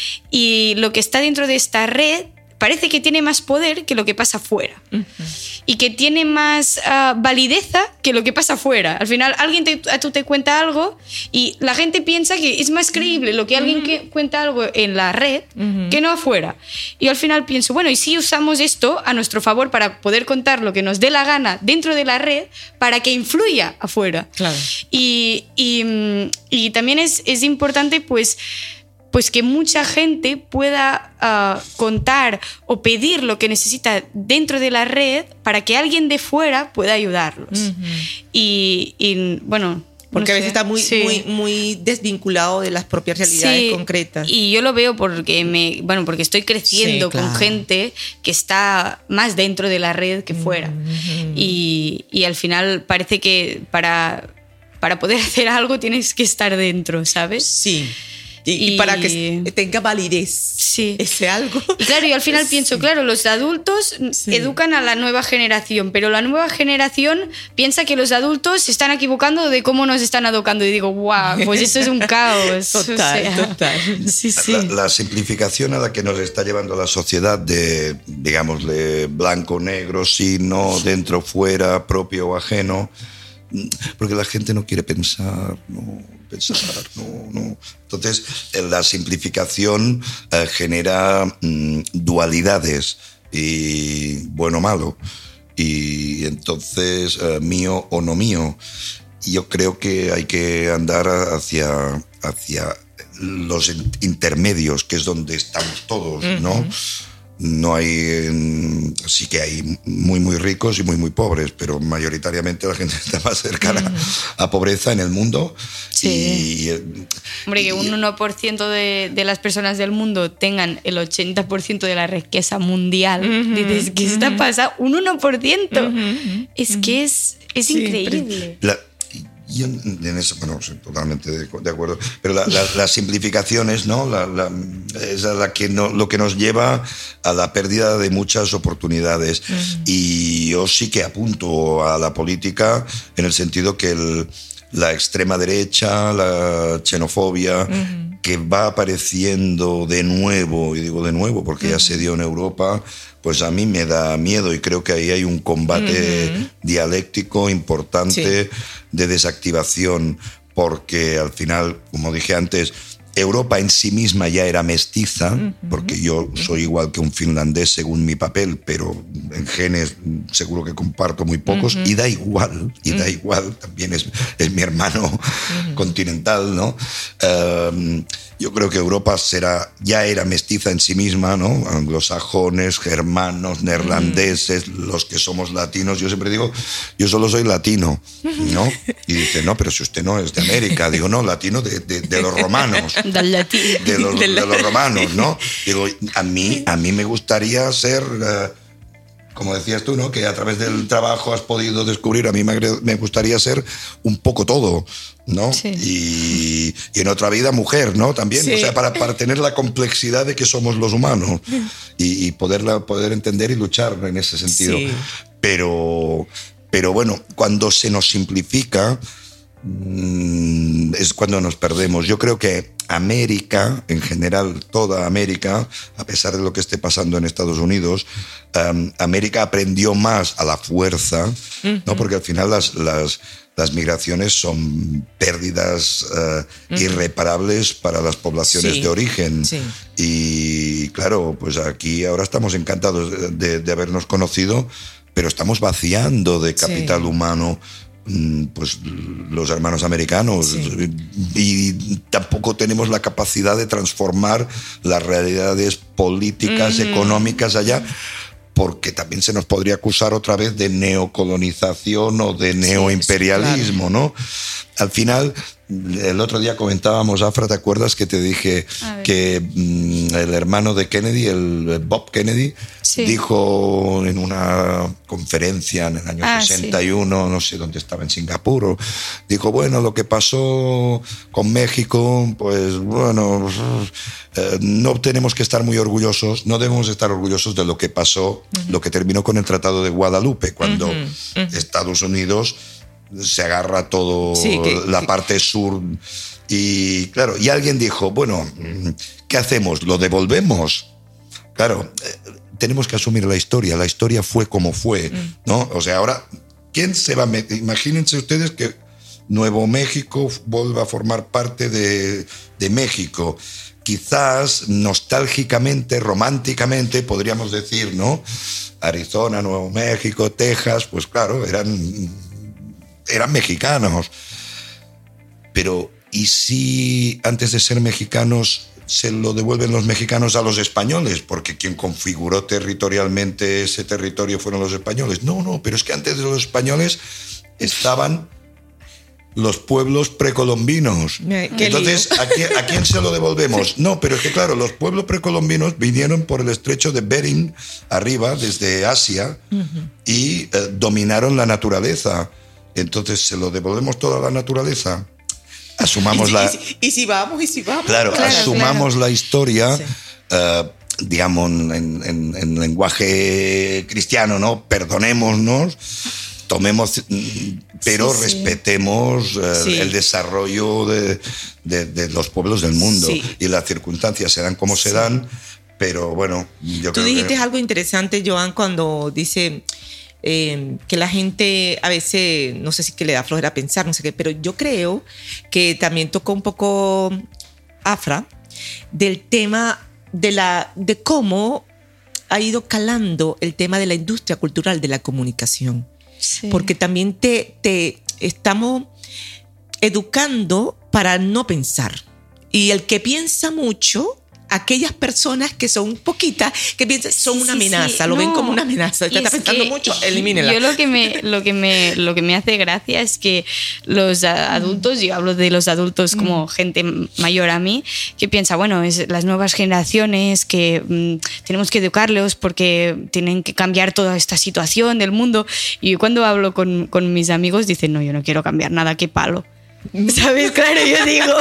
Y lo que está dentro de esta red parece que tiene más poder que lo que pasa fuera. Uh-huh. Y que tiene más uh, valideza que lo que pasa fuera. Al final, alguien te, tú te cuenta algo y la gente piensa que es más creíble lo que alguien uh-huh. que cuenta algo en la red uh-huh. que no afuera. Y al final pienso, bueno, ¿y si usamos esto a nuestro favor para poder contar lo que nos dé la gana dentro de la red para que influya afuera? Claro. Y, y, y también es, es importante, pues, pues que mucha gente pueda uh, contar o pedir lo que necesita dentro de la red para que alguien de fuera pueda ayudarlos. Uh-huh. y, y, bueno... Porque no a veces sé. está muy, sí. muy, muy desvinculado de las propias realidades sí. concretas. Y yo lo veo porque, me, bueno, porque estoy creciendo sí, claro. con gente que está más dentro de la red que fuera. Uh-huh. Y, y al final parece que para, para poder hacer algo tienes que estar dentro, ¿sabes? Sí. Y, y, y para que tenga validez sí. ese algo. Y claro, yo al final sí. pienso, claro, los adultos sí. educan a la nueva generación, pero la nueva generación piensa que los adultos se están equivocando de cómo nos están educando. Y digo, wow, pues eso es un caos. Total, o sea, total. Sí, sí. La, la simplificación a la que nos está llevando la sociedad de, digámosle, blanco, negro, sí, no, dentro, fuera, propio o ajeno, porque la gente no quiere pensar, no... pensar, no, no. Entonces, la simplificación eh, genera mm, dualidades y bueno-malo. Y entonces, eh, mío o no mío. Y yo creo que hay que andar hacia, hacia los intermedios, que es donde estamos todos, ¿no? Uh-huh. No hay, sí que hay muy, muy ricos y muy, muy pobres, pero mayoritariamente la gente está más cercana mm. a pobreza en el mundo. Sí. Y, Hombre, que y, un uno por ciento de, de las personas del mundo tengan el ochenta por ciento de la riqueza mundial. Mm-hmm. Dices, ¿qué mm-hmm. está pasando? Un uno por ciento. Mm-hmm. Es que es, es sí, increíble. La, Yo en eso, bueno, sí, totalmente de, de acuerdo. Pero la, la, las simplificaciones, ¿no? La, la, es la que no, lo que nos lleva a la pérdida de muchas oportunidades. Uh-huh. Y yo sí que apunto a la política en el sentido que el, la extrema derecha, la xenofobia, uh-huh. que va apareciendo de nuevo, y digo de nuevo porque uh-huh. ya se dio en Europa, pues a mí me da miedo y creo que ahí hay un combate uh-huh. dialéctico importante sí. de desactivación, porque al final, como dije antes, Europa en sí misma ya era mestiza, uh-huh. porque yo soy igual que un finlandés según mi papel, pero en genes seguro que comparto muy pocos, uh-huh. y da igual, y uh-huh. da igual, también es, es mi hermano uh-huh. continental, ¿no? Um, Yo creo que Europa será, ya era mestiza en sí misma, ¿no? Anglosajones, germanos, neerlandeses, mm. los que somos latinos. Yo siempre digo, yo solo soy latino, ¿no? Y dice, no, pero si usted no es de América. Digo, no, latino de, de, de los romanos. Del latín. De los, de los romanos, ¿no? Digo, a mí, a mí me gustaría ser... Uh, como decías tú, ¿no? Que a través del trabajo has podido descubrir, a mí me, me gustaría ser un poco todo, ¿no? Sí. Y, y en otra vida mujer, ¿no? También, sí. O sea, para, para tener la complejidad de que somos los humanos y, y poderla, poder entender y luchar en ese sentido. Sí. Pero, pero bueno, cuando se nos simplifica es cuando nos perdemos. Yo creo que América, en general, toda América, a pesar de lo que esté pasando en Estados Unidos, um, América aprendió más a la fuerza, uh-huh. ¿no? Porque al final las, las, las migraciones son pérdidas uh, uh-huh. irreparables para las poblaciones sí. de origen. Sí. Y claro, pues aquí ahora estamos encantados de, de habernos conocido, pero estamos vaciando de capital sí. humano pues los hermanos americanos sí. y tampoco tenemos la capacidad de transformar las realidades políticas, mm. económicas allá, porque también se nos podría acusar otra vez de neocolonización o de neoimperialismo, sí, claro. ¿no? Al final, el otro día comentábamos, Afra, ¿te acuerdas que te dije que mm, el hermano de Kennedy, el Bob Kennedy, sí. dijo en una conferencia en el año ah, sesenta y uno, sí. no sé dónde estaba, en Singapur, o, dijo, bueno, lo que pasó con México, pues bueno, eh, no tenemos que estar muy orgullosos, no debemos estar orgullosos de lo que pasó, uh-huh. lo que terminó con el Tratado de Guadalupe, cuando uh-huh. Uh-huh. Estados Unidos se agarra todo sí, que, la que... parte sur Y claro, y alguien dijo, bueno, ¿qué hacemos? ¿Lo devolvemos? Claro, eh, tenemos que asumir la historia. La historia fue como fue, ¿no? O sea, ahora, ¿quién se va a meter? Imagínense ustedes que Nuevo México vuelva a formar parte de, de México. Quizás nostálgicamente, románticamente, podríamos decir, ¿no? Arizona, Nuevo México, Texas, pues claro, eran, eran mexicanos. Pero, ¿y si antes de ser mexicanos se lo devuelven los mexicanos a los españoles? Porque quien configuró territorialmente ese territorio fueron los españoles. No, no, pero es que antes de los españoles estaban los pueblos precolombinos. Entonces, ¿a quién, ¿a quién se lo devolvemos? No, pero es que claro, los pueblos precolombinos vinieron por el estrecho de Bering, arriba, desde Asia, uh-huh. y eh, dominaron la naturaleza. Entonces, ¿se lo devolvemos toda la naturaleza? Asumamos ¿Y si, la... Y si, y si vamos, y si vamos. Claro, claro asumamos claro. la historia... Sí. Uh, digamos, en, en, en lenguaje cristiano, ¿no? Perdonémonos, tomemos, pero sí, sí. respetemos uh, sí. el desarrollo de, de, de los pueblos del mundo. Sí. Y las circunstancias se dan como sí. se dan, pero bueno, yo Tú creo dijiste que... algo interesante, Joan, cuando dice eh, que la gente a veces, no sé si que le da flojera pensar, no sé qué, pero yo creo que también tocó un poco Afra del tema de, la, de cómo ha ido calando el tema de la industria cultural de la comunicación. Sí. Porque también te, te estamos educando para no pensar. Y el que piensa mucho, aquellas personas que son poquitas, que piensan son una sí, amenaza, sí. lo no. ven como una amenaza. Te está pensando mucho, elimínela. Yo lo que me, lo que me, lo que me hace gracia es que los adultos, yo hablo de los adultos como mm. gente mayor a mí, que piensa, bueno, es las nuevas generaciones que mm, tenemos que educarlos porque tienen que cambiar toda esta situación del mundo. Y cuando hablo con, con mis amigos dicen, no, yo no quiero cambiar nada, qué palo. ¿Sabes? Claro, yo digo,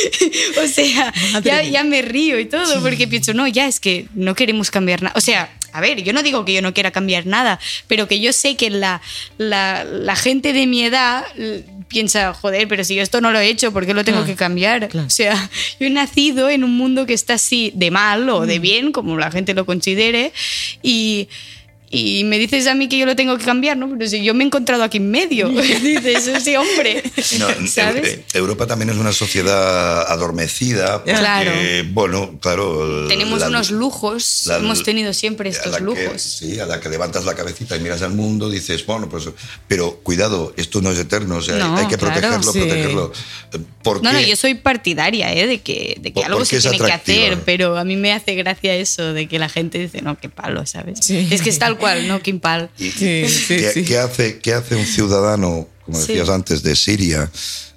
o sea, ya, ya me río y todo, sí. porque pienso, no, ya es que no queremos cambiar nada. O sea, a ver, yo no digo que yo no quiera cambiar nada, pero que yo sé que la, la, la gente de mi edad piensa, joder, pero si yo esto no lo he hecho, ¿por qué lo tengo claro, que cambiar? Claro. O sea, yo he nacido en un mundo que está así de mal o de bien, como la gente lo considere, y... Y me dices a mí que yo lo tengo que cambiar, ¿no? Pero si yo me he encontrado aquí en medio, dices, sí, hombre. No, ¿sabes? Europa también es una sociedad adormecida. Porque, claro. Bueno, claro. Tenemos la, unos lujos, la, hemos tenido siempre estos lujos. Que, sí, a la que levantas la cabecita y miras al mundo, dices, bueno, pues. Pero cuidado, esto no es eterno, o sea, no, hay que claro, protegerlo, sí. protegerlo. ¿Por no, qué? no, yo soy partidaria ¿eh? de que, de que algo se tiene atractiva? que hacer, pero a mí me hace gracia eso de que la gente dice, no, qué palo, ¿sabes? Sí. Es que es tal cual, ¿no? Kimpal. Sí, sí, ¿Qué, sí. ¿qué, hace, ¿Qué hace un ciudadano, como decías sí. antes, de Siria?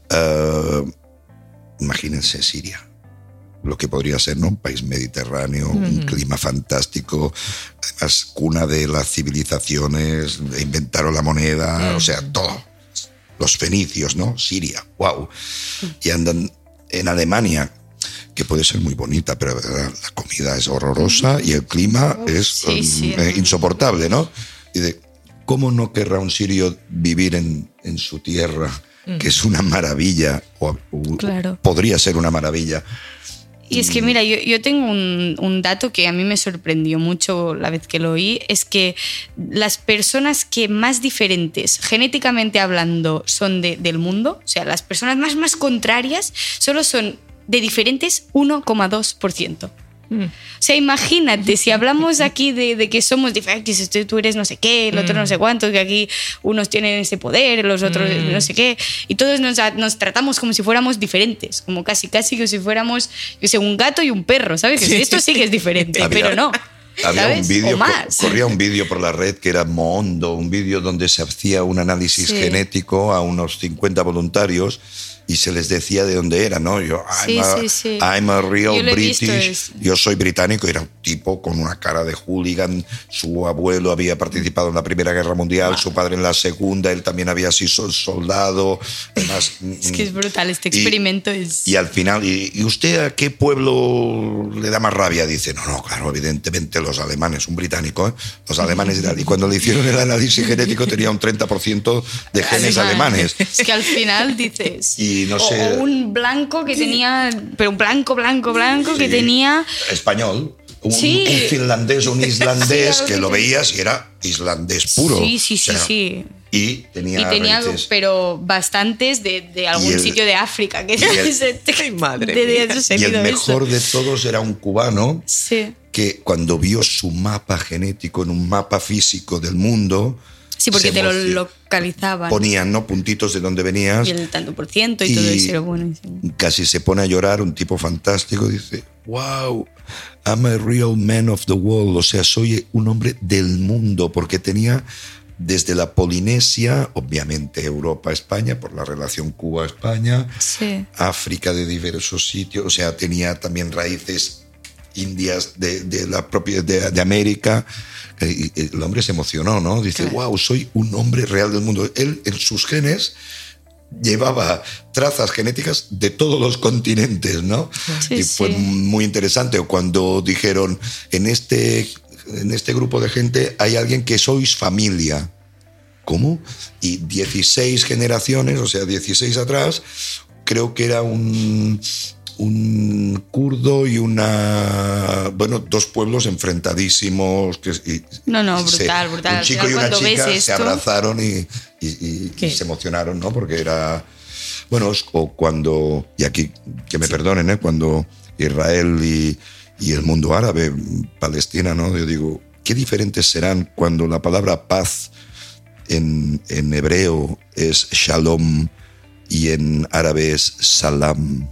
Uh, imagínense Siria, lo que podría ser, ¿no? Un país mediterráneo, mm. un clima fantástico, además cuna de las civilizaciones, inventaron la moneda, mm. o sea, todo. Los fenicios, ¿no? Siria, wow. Y andan en Alemania, que puede ser muy bonita, pero la comida es horrorosa y el clima es sí, sí, um, eh, insoportable, ¿no? Y de, ¿cómo no querrá un sirio vivir en, en su tierra, mm. que es una maravilla, o, o claro. podría ser una maravilla? Y es que, mira, yo, yo tengo un, un dato que a mí me sorprendió mucho la vez que lo oí, es que las personas que más diferentes, genéticamente hablando, son de, del mundo, o sea, las personas más, más contrarias, solo son de diferentes uno coma dos por ciento. Mm. O sea, imagínate, si hablamos aquí de, de que somos diferentes, tú eres no sé qué, el otro no sé cuánto, que aquí unos tienen ese poder, los otros mm. no sé qué, y todos nos, nos tratamos como si fuéramos diferentes, como casi, casi que si fuéramos, yo sé, un gato y un perro, ¿sabes? Que esto sí que es diferente, había, pero no. Había ¿sabes? un vídeo, o más. corría un vídeo por la red que era Mondo, un vídeo donde se hacía un análisis sí. genético a unos cincuenta voluntarios y se les decía de dónde era, ¿no? Yo, I'm, sí, a, sí, sí. I'm a real British, yo soy británico, era un tipo con una cara de hooligan, su abuelo había participado en la Primera Guerra Mundial, wow. su padre en la Segunda, él también había sido soldado. Además, es que es brutal, este experimento y, es... Y al final, ¿y, ¿y usted a qué pueblo le da más rabia? Dice, no, no, claro, evidentemente los alemanes, un británico, ¿eh? Los alemanes, y cuando le hicieron el análisis genético tenía un treinta por ciento de genes Alemán. alemanes. Es que al final dices... Y y no o, sé... o un blanco que tenía, pero un blanco, blanco, blanco que Sí, tenía... español. Un, Sí. un finlandés o un islandés Sí, que lo veías y era islandés puro. Sí, sí, sí, O sea, sí. Y tenía, Y tenía, raíces. pero bastantes de, de algún el- sitio de África. Que y el- se- Ay, madre de- de- mía. de- Y el eso. mejor de todos era un cubano Sí. que cuando vio su mapa genético en un mapa físico del mundo, Sí, porque se te lo emocionó. localizaban. Ponían, ¿no?, puntitos de dónde venías. Y el tanto por ciento y, Y todo eso era buenísimo. casi se pone a llorar, un tipo fantástico, dice, wow, I'm a real man of the world, o sea, soy un hombre del mundo, porque tenía desde la Polinesia, obviamente Europa, España, por la relación Cuba-España, Sí. África de diversos sitios, o sea, tenía también raíces indias de, de la propia de, de América. Y el hombre se emocionó, ¿no? Dice, Claro. wow, soy un hombre real del mundo. Él en sus genes llevaba trazas genéticas de todos los continentes, ¿no? Sí, y fue sí. muy interesante cuando dijeron, en este, en este grupo de gente hay alguien que sois familia. ¿Cómo? Y dieciséis generaciones, o sea, dieciséis atrás, creo que era un, un kurdo y una... Bueno, dos pueblos enfrentadísimos. Que, y, No, no, se- brutal, brutal. Un Al chico final, y una cuando chica ves se esto- abrazaron y, y- y- y se emocionaron, ¿no? Porque era... Bueno, es- o cuando... Y aquí, que me perdonen, ¿eh? Cuando Israel y, y el mundo árabe, Palestina, ¿no? Yo digo, qué diferentes serán cuando la palabra paz en, en hebreo es shalom y en árabe es salam.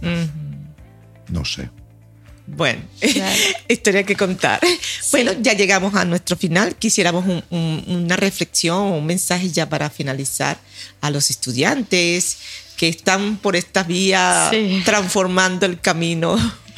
No sé. Bueno, Claro. historia que contar. Bueno, ya llegamos a nuestro final. Quisiéramos un- un- una reflexión, un mensaje ya para finalizar a los estudiantes que están por esta vía Sí. transformando el camino.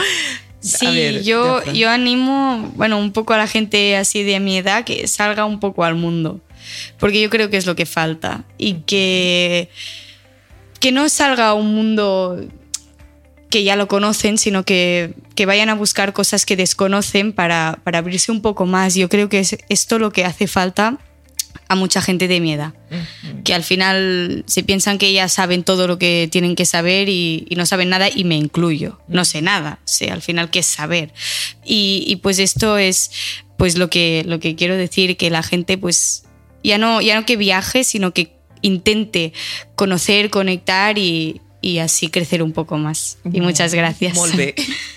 Sí, A ver, yo, Jafra. yo animo, bueno, un poco a la gente así de mi edad que salga un poco al mundo, porque yo creo que es lo que falta y que, que no salga a un mundo que ya lo conocen, sino que, que vayan a buscar cosas que desconocen para, para abrirse un poco más. Yo creo que es esto lo que hace falta a mucha gente de mi edad, que al final se piensan que ya saben todo lo que tienen que saber y, y no saben nada, y me incluyo, no sé nada, sé al final qué es saber. Y, y pues esto es pues lo que, lo que quiero decir, que la gente pues ya no, ya no que viaje, sino que intente conocer, conectar y, y así crecer un poco más. Y muchas gracias. Molt bé.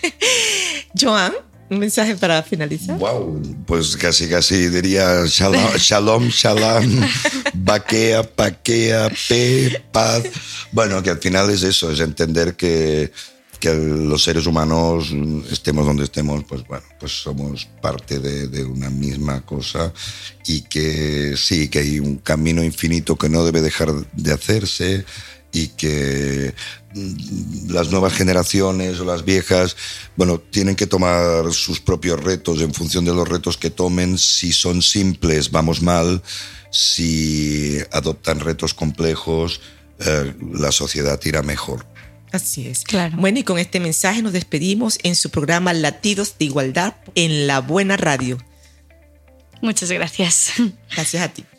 Joan, un mensaje para finalizar. Wow, pues casi casi diría shalom, shalom, shalom, baquea, paquea, pe, paz. Bueno, que al final es eso, es entender que, que los seres humanos, estemos donde estemos, pues bueno, pues somos parte de, de una misma cosa y que sí, que hay un camino infinito que no debe dejar de hacerse y que las nuevas generaciones o las viejas, bueno, tienen que tomar sus propios retos en función de los retos que tomen. Si son simples, vamos mal. Si adoptan retos complejos, eh, la sociedad irá mejor. Así es. Claro. Bueno, y con este mensaje nos despedimos en su programa Latidos de Igualdad en La Buena Radio. Muchas gracias. Gracias a ti.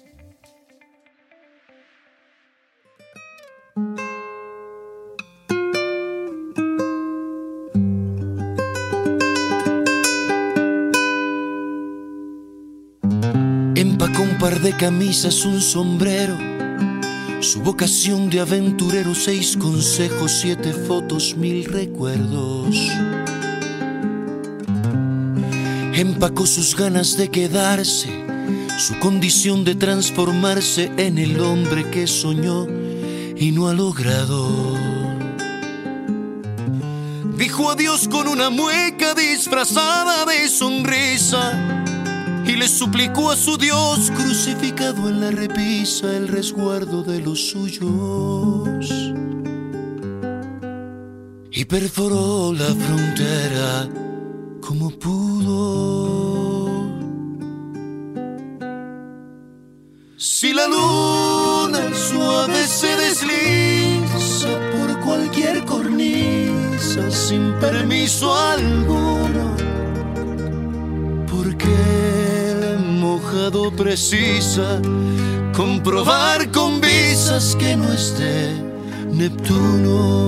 Empacó un par de camisas, un sombrero, su vocación de aventurero, seis consejos, siete fotos, mil recuerdos. Empacó sus ganas de quedarse, su condición de transformarse en el hombre que soñó y no ha logrado. Dijo adiós con una mueca disfrazada de sonrisa y le suplicó a su Dios crucificado en la repisa el resguardo de los suyos. Y perforó la frontera como pudo. Si la luna suave se desliza por cualquier cornisa sin permiso alguno, porque el mojado precisa comprobar con visas que no esté Neptuno.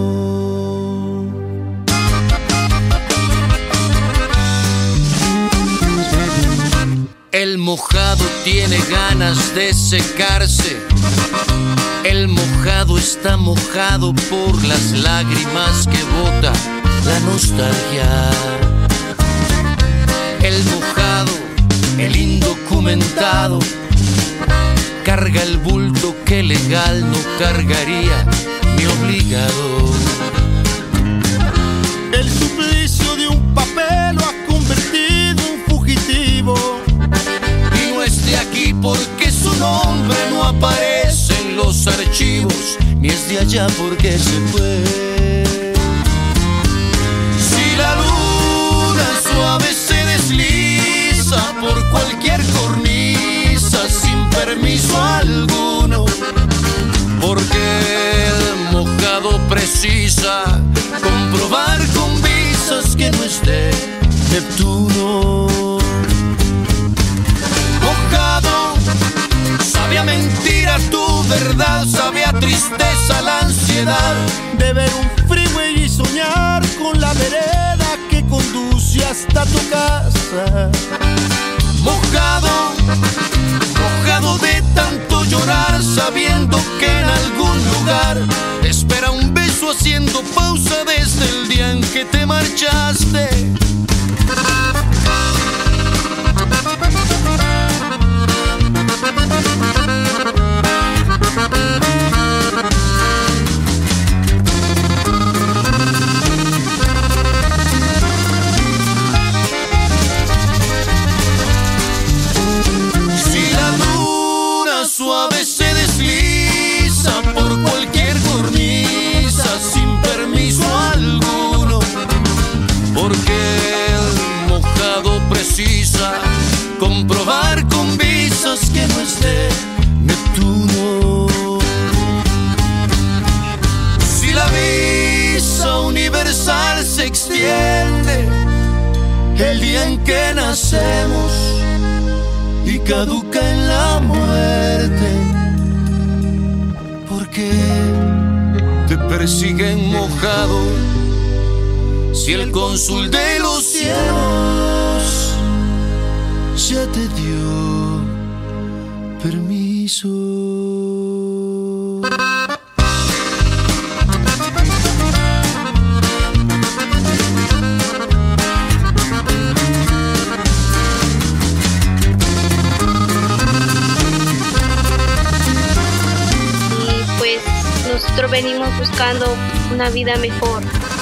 El mojado tiene ganas de secarse. El mojado está mojado por las lágrimas que bota la nostalgia. El mojado, el indocumentado, carga el bulto que legal no cargaría ni obligado. El suplicio de un papel lo ha convertido en fugitivo. Y no es de aquí porque su nombre no aparece en los archivos, ni es de allá porque se fue. Si la luna suave se desliza por cualquier cornisa sin permiso alguno, porque el mojado precisa comprobar con visas que no es de Neptuno. Mojado, sabe a mentira tu verdad, sabe a tristeza la ansiedad de ver un freeway y soñar con la vereda que conduce hasta tu casa. Mojado, mojado de tanto llorar, sabiendo que en algún lugar te espera un beso haciendo pausa desde el día en que te marchaste. Si la luna suave se desliza por cualquier cornisa sin permiso alguno, porque el mojado precisa comprobar con visas que no es de Neptuno. Si la visa universal se extiende el día en que nacemos y caduca en la muerte, porque te persiguen mojado si el cónsul de los cielos ya te dio permiso. Y pues nosotros venimos buscando una vida mejor.